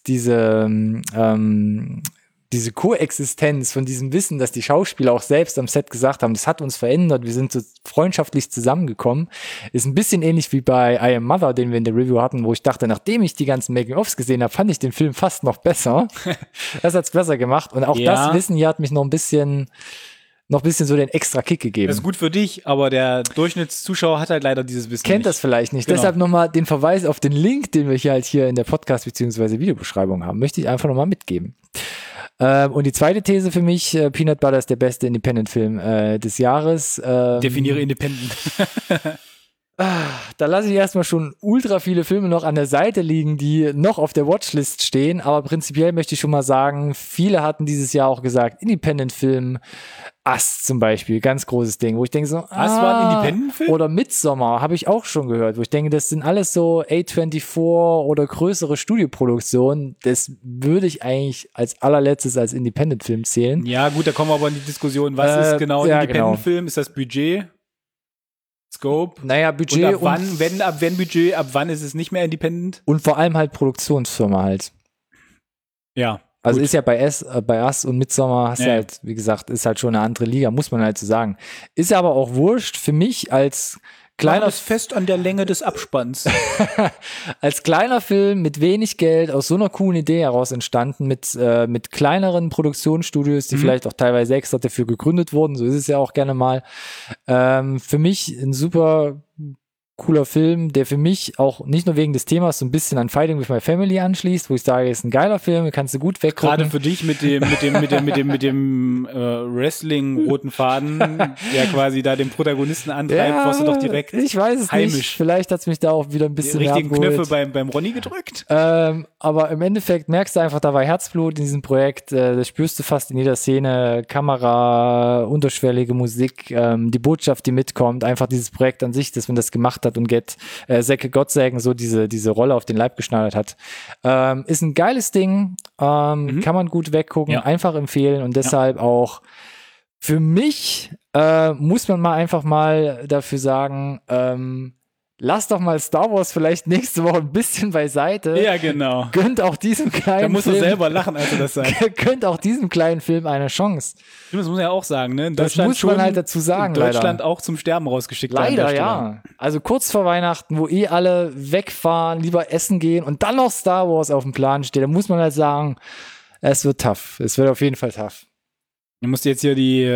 Speaker 1: diese Koexistenz von diesem Wissen, dass die Schauspieler auch selbst am Set gesagt haben, das hat uns verändert, wir sind so freundschaftlich zusammengekommen, ist ein bisschen ähnlich wie bei I Am Mother, den wir in der Review hatten, wo ich dachte, nachdem ich die ganzen Making-ofs gesehen habe, fand ich den Film fast noch besser. Das hat's besser gemacht und auch das Wissen hier hat mich noch ein bisschen so den extra Kick gegeben.
Speaker 2: Das ist gut für dich, aber der Durchschnittszuschauer hat halt leider dieses Wissen
Speaker 1: Kennt das vielleicht nicht. Genau. Deshalb nochmal den Verweis auf den Link, den wir hier in der Podcast- bzw. Videobeschreibung haben, möchte ich einfach nochmal mitgeben. Und die zweite These für mich, Peanut Butter ist der beste Independent-Film des Jahres.
Speaker 2: Definiere Independent.
Speaker 1: Da lasse ich erstmal schon ultra viele Filme noch an der Seite liegen, die noch auf der Watchlist stehen. Aber prinzipiell möchte ich schon mal sagen, viele hatten dieses Jahr auch gesagt, Independent-Film, Us zum Beispiel, ganz großes Ding, wo ich denke so,
Speaker 2: Us war ein Independent-Film?
Speaker 1: Oder Midsommar, habe ich auch schon gehört, wo ich denke, das sind alles so A24 oder größere Studioproduktionen. Das würde ich eigentlich als allerletztes als Independent-Film zählen.
Speaker 2: Ja, gut, da kommen wir aber in die Diskussion. Was ist genau ein Independent-Film? Ist das Budget? Scope?
Speaker 1: Naja, Budget
Speaker 2: und ab wann Budget, ab wann ist es nicht mehr independent?
Speaker 1: Und vor allem halt Produktionsfirma halt.
Speaker 2: Ja.
Speaker 1: Also ist ja bei Us und Midsommar hast du halt, wie gesagt, ist halt schon eine andere Liga, muss man halt so sagen. Ist aber auch wurscht für mich als kleiner
Speaker 2: fest an der Länge des Abspanns.
Speaker 1: Als kleiner Film mit wenig Geld aus so einer coolen Idee heraus entstanden, mit kleineren Produktionsstudios, die vielleicht auch teilweise extra dafür gegründet wurden, so ist es ja auch gerne mal. Für mich ein super cooler Film, der für mich auch nicht nur wegen des Themas so ein bisschen an Fighting with My Family anschließt, wo ich sage, ist ein geiler Film, kannst du gut weggucken.
Speaker 2: Gerade für dich mit dem Wrestling-roten Faden, der quasi da den Protagonisten antreibt, warst du doch direkt
Speaker 1: ich weiß es
Speaker 2: heimisch.
Speaker 1: Nicht. Vielleicht hat es mich da auch wieder ein bisschen
Speaker 2: die richtigen Knöpfe beim Ronny gedrückt.
Speaker 1: Aber im Endeffekt merkst du einfach, da war Herzblut in diesem Projekt, das spürst du fast in jeder Szene, Kamera, unterschwellige Musik, die Botschaft, die mitkommt, einfach dieses Projekt an sich, dass man das gemacht hat und Zeke Gottsägen so diese Rolle auf den Leib geschneidert hat. Ist ein geiles Ding, kann man gut weggucken, einfach empfehlen und deshalb auch für mich muss man mal einfach mal dafür sagen, lass doch mal Star Wars vielleicht nächste Woche ein bisschen beiseite.
Speaker 2: Ja, genau.
Speaker 1: Gönnt auch diesem kleinen
Speaker 2: Da musst du selber lachen, als du das sagst.
Speaker 1: Gönnt auch diesem kleinen Film eine Chance.
Speaker 2: Das muss man ja auch sagen, ne? In
Speaker 1: das muss man halt dazu sagen,
Speaker 2: in Deutschland
Speaker 1: leider.
Speaker 2: Auch zum Sterben rausgeschickt.
Speaker 1: Leider, ja. Also kurz vor Weihnachten, wo alle wegfahren, lieber essen gehen und dann noch Star Wars auf dem Plan steht, da muss man halt sagen, es wird tough. Es wird auf jeden Fall tough.
Speaker 2: Du musst jetzt hier die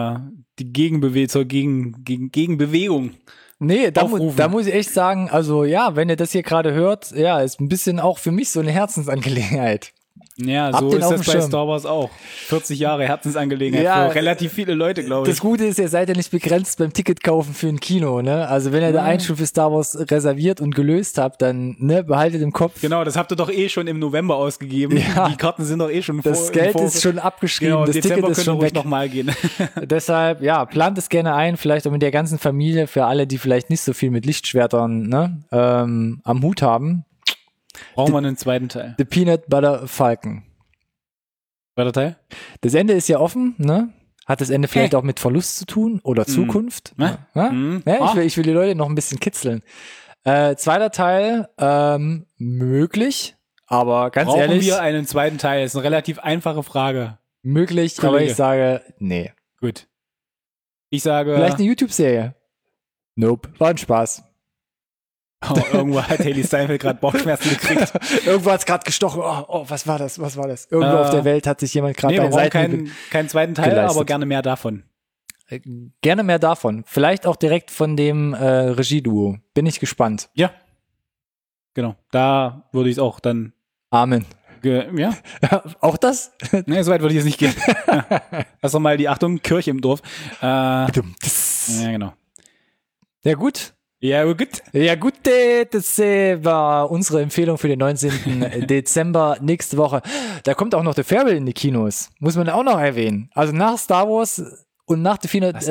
Speaker 2: Gegenbewegung
Speaker 1: Nee, da muss ich echt sagen, also ja, wenn ihr das hier gerade hört, ja, ist ein bisschen auch für mich so eine Herzensangelegenheit.
Speaker 2: Ja, so ist das bei Star Wars auch. 40 Jahre Herzensangelegenheit für relativ viele Leute, glaube ich.
Speaker 1: Das Gute ist, ihr seid ja nicht begrenzt beim Ticket kaufen für ein Kino, ne? Also wenn ihr da Einschub für Star Wars reserviert und gelöst habt, dann behaltet im Kopf.
Speaker 2: Genau, das habt ihr doch schon im November ausgegeben. Ja. Die Karten sind doch schon
Speaker 1: Das Geld ist schon abgeschrieben,
Speaker 2: genau,
Speaker 1: das
Speaker 2: Dezember
Speaker 1: Ticket ist schon weg.
Speaker 2: Nochmal gehen.
Speaker 1: Deshalb, ja, plant es gerne ein, vielleicht auch mit der ganzen Familie, für alle, die vielleicht nicht so viel mit Lichtschwertern am Hut haben.
Speaker 2: Brauchen wir einen zweiten Teil.
Speaker 1: The Peanut Butter Falcon.
Speaker 2: Zweiter Teil?
Speaker 1: Das Ende ist ja offen, ne? Hat das Ende vielleicht auch mit Verlust zu tun oder Zukunft? Ja, ich will die Leute noch ein bisschen kitzeln. Zweiter Teil, möglich, aber ganz ehrlich.
Speaker 2: Brauchen wir einen zweiten Teil? Das ist eine relativ einfache Frage.
Speaker 1: Möglich, Kollege. Aber ich sage, nee.
Speaker 2: Gut. Ich sage.
Speaker 1: Vielleicht eine YouTube-Serie. Nope, war ein Spaß.
Speaker 2: Oh, irgendwo hat Hailee Steinfeld gerade Bauchschmerzen gekriegt.
Speaker 1: Irgendwo hat es gerade gestochen. Oh, was war das? Irgendwo auf der Welt hat sich jemand gerade
Speaker 2: keinen zweiten Teil, geleistet. Aber gerne mehr davon.
Speaker 1: Gerne mehr davon. Vielleicht auch direkt von dem Regieduo. Bin ich gespannt.
Speaker 2: Ja. Genau. Da würde ich es auch dann.
Speaker 1: Amen.
Speaker 2: Ja.
Speaker 1: Auch das?
Speaker 2: Nee, so weit würde ich jetzt nicht gehen. Lass doch mal die Kirche im Dorf. Ja, genau.
Speaker 1: Ja, gut.
Speaker 2: Ja, gut.
Speaker 1: Ja, gut, das war unsere Empfehlung für den 19. Dezember nächste Woche. Da kommt auch noch The Farewell in die Kinos. Muss man auch noch erwähnen. Also nach Star Wars und nach The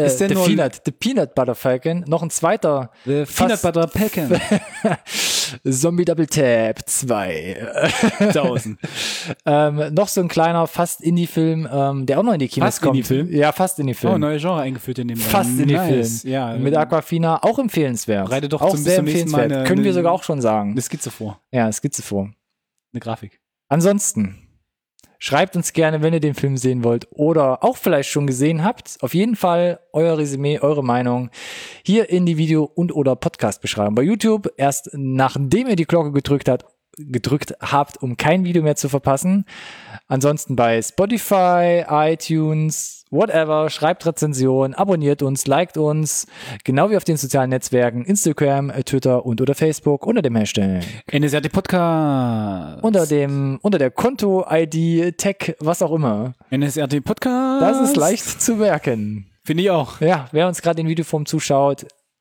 Speaker 1: Peanut Butter Falcon noch ein zweiter
Speaker 2: The Peanut Butter Falcon.
Speaker 1: Zombie Double Tap 2000. Noch so ein kleiner fast Indie-Film, der auch noch in die Kinos
Speaker 2: fast
Speaker 1: kommt.
Speaker 2: Indie-Film?
Speaker 1: Ja, fast Indie-Film.
Speaker 2: Oh, neue Genre eingeführt in dem
Speaker 1: Fast Indie-Film.
Speaker 2: Ja,
Speaker 1: mit Aquafina, auch empfehlenswert.
Speaker 2: Bereite doch
Speaker 1: auch sehr empfehlenswert. Können wir sogar auch schon sagen.
Speaker 2: Eine Skizze vor.
Speaker 1: Ja, eine Skizze vor.
Speaker 2: Eine Grafik.
Speaker 1: Ansonsten schreibt uns gerne, wenn ihr den Film sehen wollt oder auch vielleicht schon gesehen habt. Auf jeden Fall euer Resümee, eure Meinung hier in die Video- und oder Podcast-Beschreibung. Bei YouTube erst nachdem ihr die Glocke gedrückt habt, um kein Video mehr zu verpassen. Ansonsten bei Spotify, iTunes, whatever, schreibt Rezension, abonniert uns, liked uns, genau wie auf den sozialen Netzwerken, Instagram, Twitter und oder Facebook unter dem Hashtag
Speaker 2: NSRT Podcast.
Speaker 1: Unter der Konto-ID, Tag, was auch immer.
Speaker 2: NSRT Podcast.
Speaker 1: Das ist leicht zu merken.
Speaker 2: Finde ich auch.
Speaker 1: Ja, wer uns gerade in Videoform zuschaut,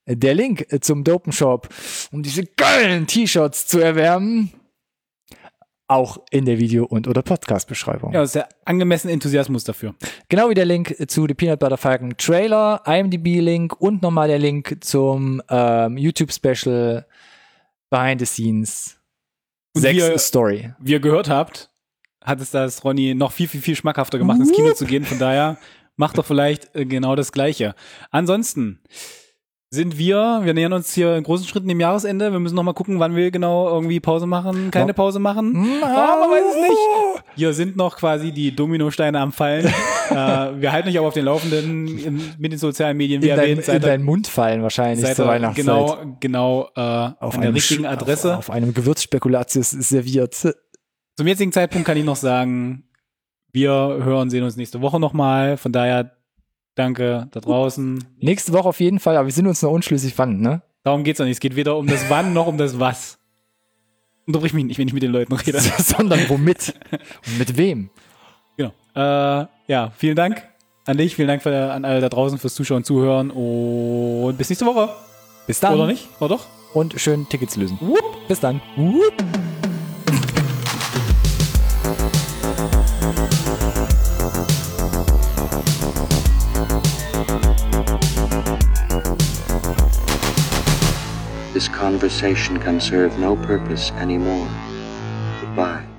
Speaker 1: Der Link zum Dopenshop, um diese geilen T-Shirts zu erwärmen, auch in der Video- oder Podcast-Beschreibung.
Speaker 2: Ja, das ist der angemessene Enthusiasmus dafür.
Speaker 1: Genau wie der Link zu The Peanut Butter Falcon Trailer, IMDb-Link und nochmal der Link zum YouTube-Special Behind the Scenes.
Speaker 2: Und
Speaker 1: 6 Story.
Speaker 2: Wie ihr gehört habt, hat es das Ronny noch viel, viel, viel schmackhafter gemacht, ins Kino zu gehen. Von daher macht doch vielleicht genau das Gleiche. Ansonsten wir nähern uns hier in großen Schritten dem Jahresende. Wir müssen noch mal gucken, wann wir genau irgendwie Pause machen, keine Pause machen. Aber man weiß es nicht. Hier sind noch quasi die Dominosteine am Fallen. Wir halten euch aber auf den Laufenden mit den sozialen Medien. Wie erwähnt,
Speaker 1: in deinen Mund fallen wahrscheinlich zur Weihnachtszeit.
Speaker 2: Genau auf an der richtigen Adresse.
Speaker 1: Auf einem Gewürzspekulatius serviert.
Speaker 2: Zum jetzigen Zeitpunkt kann ich noch sagen, wir sehen uns nächste Woche nochmal. Von daher danke da draußen.
Speaker 1: Nächste Woche auf jeden Fall, aber wir sind uns noch unschlüssig wann, ne?
Speaker 2: Darum geht's noch nicht. Es geht weder um das Wann noch um das Was. Unterbrich mich nicht, wenn ich mit den Leuten rede.
Speaker 1: Sondern womit? Und mit wem?
Speaker 2: Genau. Ja, vielen Dank an dich. Vielen Dank an alle da draußen fürs Zuschauen und Zuhören. Und bis nächste Woche.
Speaker 1: Bis dann.
Speaker 2: Oder nicht? Oder doch?
Speaker 1: Und schön Tickets lösen.
Speaker 2: Whoop.
Speaker 1: Bis dann. Whoop.
Speaker 3: This conversation can serve no purpose anymore. Goodbye.